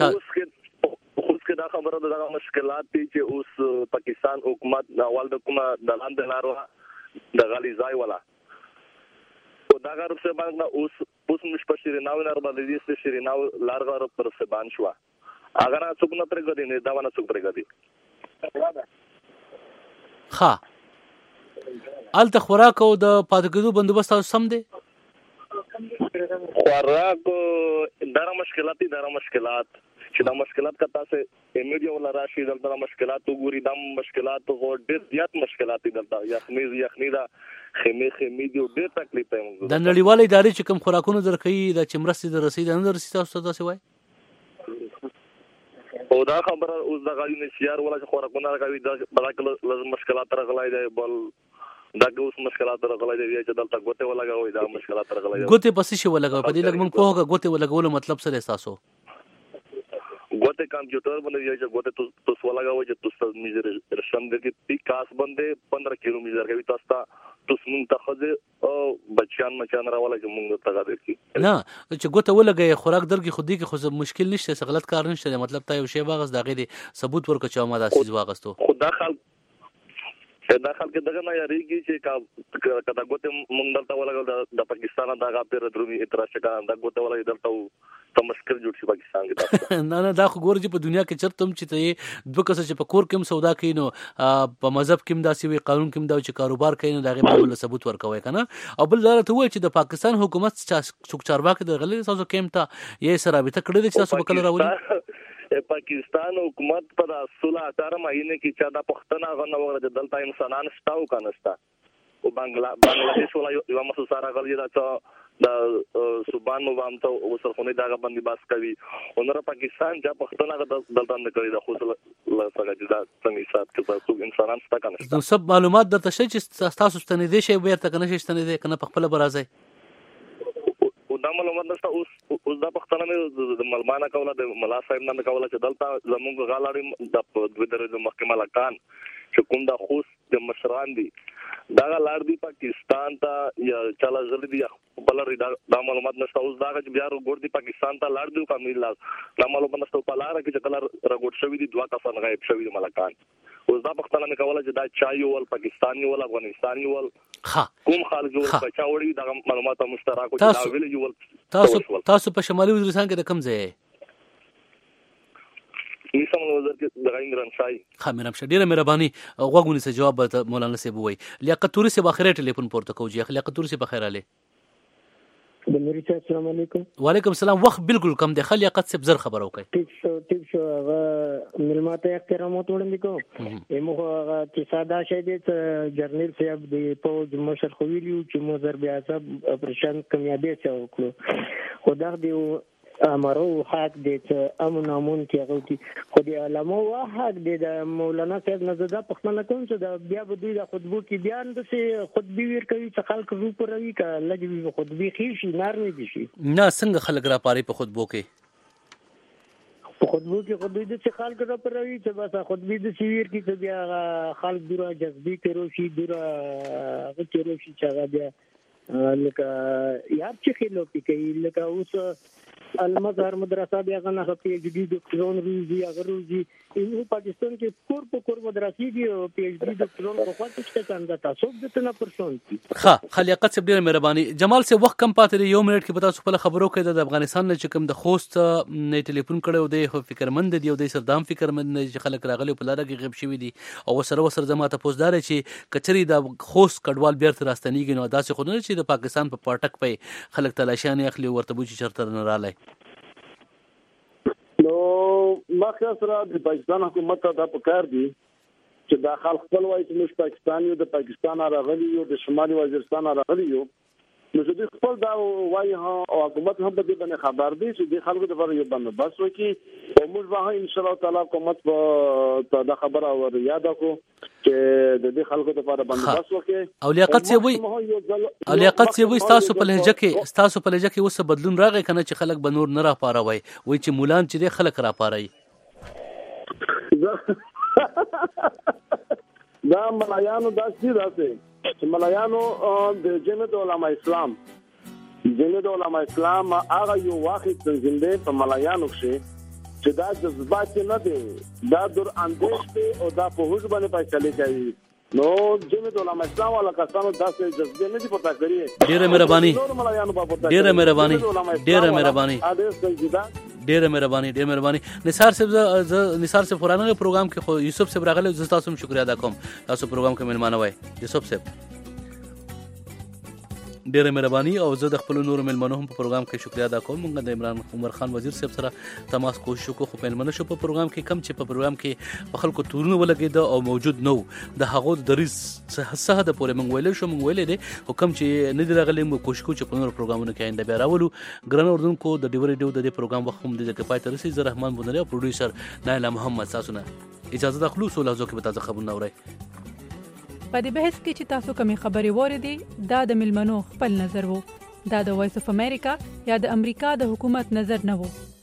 دا خبره ده دا مشکلات دي چې اوس پاکستان حکومت د اول د کومه د لاندې لارو د غلیظای ولا او دا غرب سے باندې اوس اوس مش په شیریناو لار باندې دي چې شیریناو لار غرب پر سبان شو اگر څوک نه پرګدي نه دا ونه څوک پرګدي ها الته خوراک او د پاتګدو بندوبست سم دی خوراک دا مشکلات دي دا مشکلات چې دا مشکلات کا تاسو امیډیا ولا راشي دا مشکلات وګوري دا مشکلات غو ډېر زیات مشکلات دي دا یخني یخني دا خېمه خېمه دي ډېر تکلیف دی موږ د نړیوال ادارې چې کوم خوراکونه درکې د چمرستي د رسید نه رسید تاسو ته وای او دا خبره اوس د غالي نشيار ولا خوراکونه راغلي دا بلکې لازم مشکلات راغلي دی بل دا اوس مشکلات راغلي دی چې دلته ګوته ولګوي دا مشکلات راغلي دی ګوته پسې شي ولګوي په دې لګ موږ په ګوته ولګول مطلب سره احساسو ګوته کمپیوټر باندې چې ګوته تو تو ولګوي چې تاسو میجر رسم دې کې پاس باندې پندرہ کیلومتر کوي تاسو ته تاسو مونږ ته خځه او بچیان مچان راواله چې مونږ ته غاډه کی نه چې ګوته ولګي خوراک درګي خودي کې خو مشکل نشته څه غلط کار نشته مطلب ته یو شی واغس دغه دي ثبوت ورکړه چې ما دا سیز واغستو خدا خلک دا خلک دغه نه یریږي چې کا کدا ګوته مونږ دلته ولګل د پاکستان دغه پیر درومي اعتراض څنګه دا ګوته ولګل دلته تمشکل جوړ شي پاکستان کې نه نه دا خو ګور چې په دنیا کې چرته چې ته دوه کس چې په کور کې سودا کینو په مذهب کې داسې وي قانون کې دا چې کاروبار کینو دغه په بل ثبوت ورکوي کنه او بل دا ته وایي چې د پاکستان حکومت څوک چارواکي د غلې تاسو کېمتا یې سره به تکړه دي چې تاسو وکړه راوړي پاکستان حکومت پر صلح اثر مهینه کې چې دا پښتنه غنه وغره دلته انسانان شتاو کنه شتا او بنگلا بنگلاديش ولا یو مسو سره غلې دا چې د سبحان مو وام ته وسر خونې دا باندې باس کوي ونره پاکستان چې پښتنه دلته نه کوي د خو له څنګه چې دا څنګه حساب کې تاسو انسانان شتا کنه نو سب معلومات درته شي چې تاسو ستنې دي شي بیرته کنه شي ستنې دي کنه په خپل برازي او دا معلومات نشته اوس اوس دا پښتنه مې د ملمانه کوله د ملا صاحب نه کوله چې دلته زموږ غالاړي د دوه درې محکمه لکان چې کوم دا خوست د مشران دي دا لار دی پاکستان ته یا چلا زړه دی بلری دا معلومات نشته اوس دا چې بیا ورګور دی پاکستان ته لار دی کامل لاس دا معلومات نشته په لار کې چې کلر رګور شوی دي دوا کسان غایب شوی دي ملکان اوس دا پښتنه مې کوله چې دا چایو ول پاکستاني ول افغانستاني ول ها کوم خلک جوړ بچاوړي دا معلومات مشترک دا ویل یو تاسو تاسو په شمالي وزیرستان کې د کم ځای نسم وزیر کې د غینګران شای خامرم شډیره مهرباني غوګونی سه جواب مولانا سی بوي لیاقت توري سه بخیره ټلیفون پورته کوجی لیاقت توري سه بخیره له د مری صاحب السلام علیکم وعلیکم السلام وخت بالکل کم دی خلیاقت سه بزر خبر وکي ټیک شو ټیک شو هغه ملماته احترامات وړاندې کوم ایمو هغه چې ساده شه دي جرنیل صاحب د پوج مشر خویلیو چې مو ضرب اعصاب اپریشن کمیابه څه وکړو خدا دې امرو حق دې چې امن امون کې غوتي خو دې علماء حق دې د مولانا صاحب نزدا پخمنه کوم چې د بیا به دوی د خطبو کې بیان د سي خطبي ور کوي چې خلک رو پروي ک لګي خطبي خېشي نار نه دي شي نه څنګه خلک را پاري په خطبو کې په خطبو کې خطبي د څه خلک را پروي چې بس خطبي د سی ور کې چې بیا خلک دورا جذبي کروشي دورا هغه کروشي چې هغه بیا لکه یار چې خلو کې کوي لکه اوس المظهر مدرسه بیا غنه پی ایچ ڈی ډاکټرون روزي هغه روزي په پاکستان کې کور په کور مدرسې دي او پی ایچ ډی ډاکټرون په خاطر چې څنګه تاسو د تنه پرسون دي ښه خلیقت سب ډیره مهرباني جمال سه وخت کم پاتې یو منټ کې پتا سو په خبرو کې د افغانستان نه چې کوم د خوست نه ټلیفون کړو دی خو فکرمند دی او د سردام فکرمند چې خلک راغلي په لاره کې غیب شوی دي او سره وسره زما ته پوزدار چې کچري د خوست کډوال بیرته راستنیږي نو داسې خو نه چې د پاکستان په پټک په خلک تلاشیان اخلي ورته بوچی چرته نه رالای نو مخه سره د پاکستان حکومت ته د پکار دي چې د خلک خپل وایي چې موږ پاکستان یو د پاکستان راغلي یو د شمالي وزیرستان راغلي یو نو چې خپل دا وایي ها او حکومت هم په دې باندې خبر دي چې د خلکو لپاره یو باندې بس وکي او موږ به ان شاء الله تعالی حکومت په دا خبره اور یاد کو چې د دې خلکو لپاره باندې بس وکي او لیاقت سی وي او لیاقت سی وي تاسو په لهجه کې تاسو په لهجه کې اوس بدلون راغی کنه چې خلک به نور نه را پاروي وای چې مولان چې خلک را پاري دا ملایانو داسې راځي چې ملایانو د جمعیت علماء اسلام جمعیت علماء اسلام هغه یو واحد تنظیم دی په ملایانو کې چې دا جذبات نه دي دا در اندیش دی او دا په هوښ باندې فیصله کوي نو جمعیت علماء اسلام ولا کسانو داسې جذبه نه دي پتا کړی ډیره مهرباني ډیره مهرباني ډیره مهرباني ډیره مهرباني ډیره مهرباني نثار صاحب نثار صاحب قرانه پروګرام کې خو یوسف صاحب راغله زه تاسو شکریا ادا کوم تاسو پروګرام کې مهمانه وای یوسف صاحب ډیره مهرباني او زه د خپل نور ملمنو هم په پروګرام کې شکریا ادا کوم. موږ د عمران عمر خان وزیر صاحب سره تماس کوشش وکړو خو ملمنه شو په پروګرام کې کم چې په پروګرام کې په خلکو تورونه ولګید او موجود نو د هغو د دریس صحه د پورې موږ ویل شو موږ ویل دي حکم چې نه دی راغلی موږ کوشش کوو چې په نور پروګرامونو کې آینده بیا راولو. ګران اردوونکو د ډیو ریډیو د دې پروګرام وخت هم د ځکه پای ته رسي. زه رحمان بونری او پروډوسر نایله محمد تاسو نه اجازه د خلوص او لحظو کې به تازه خبرونه اورئ. په دې بحث کې چې تاسو کومې خبرې واردې دا د ملمنو خپل نظر وو. دا د وایس اف امریکا یا د امریکا د حکومت نظر نه وو.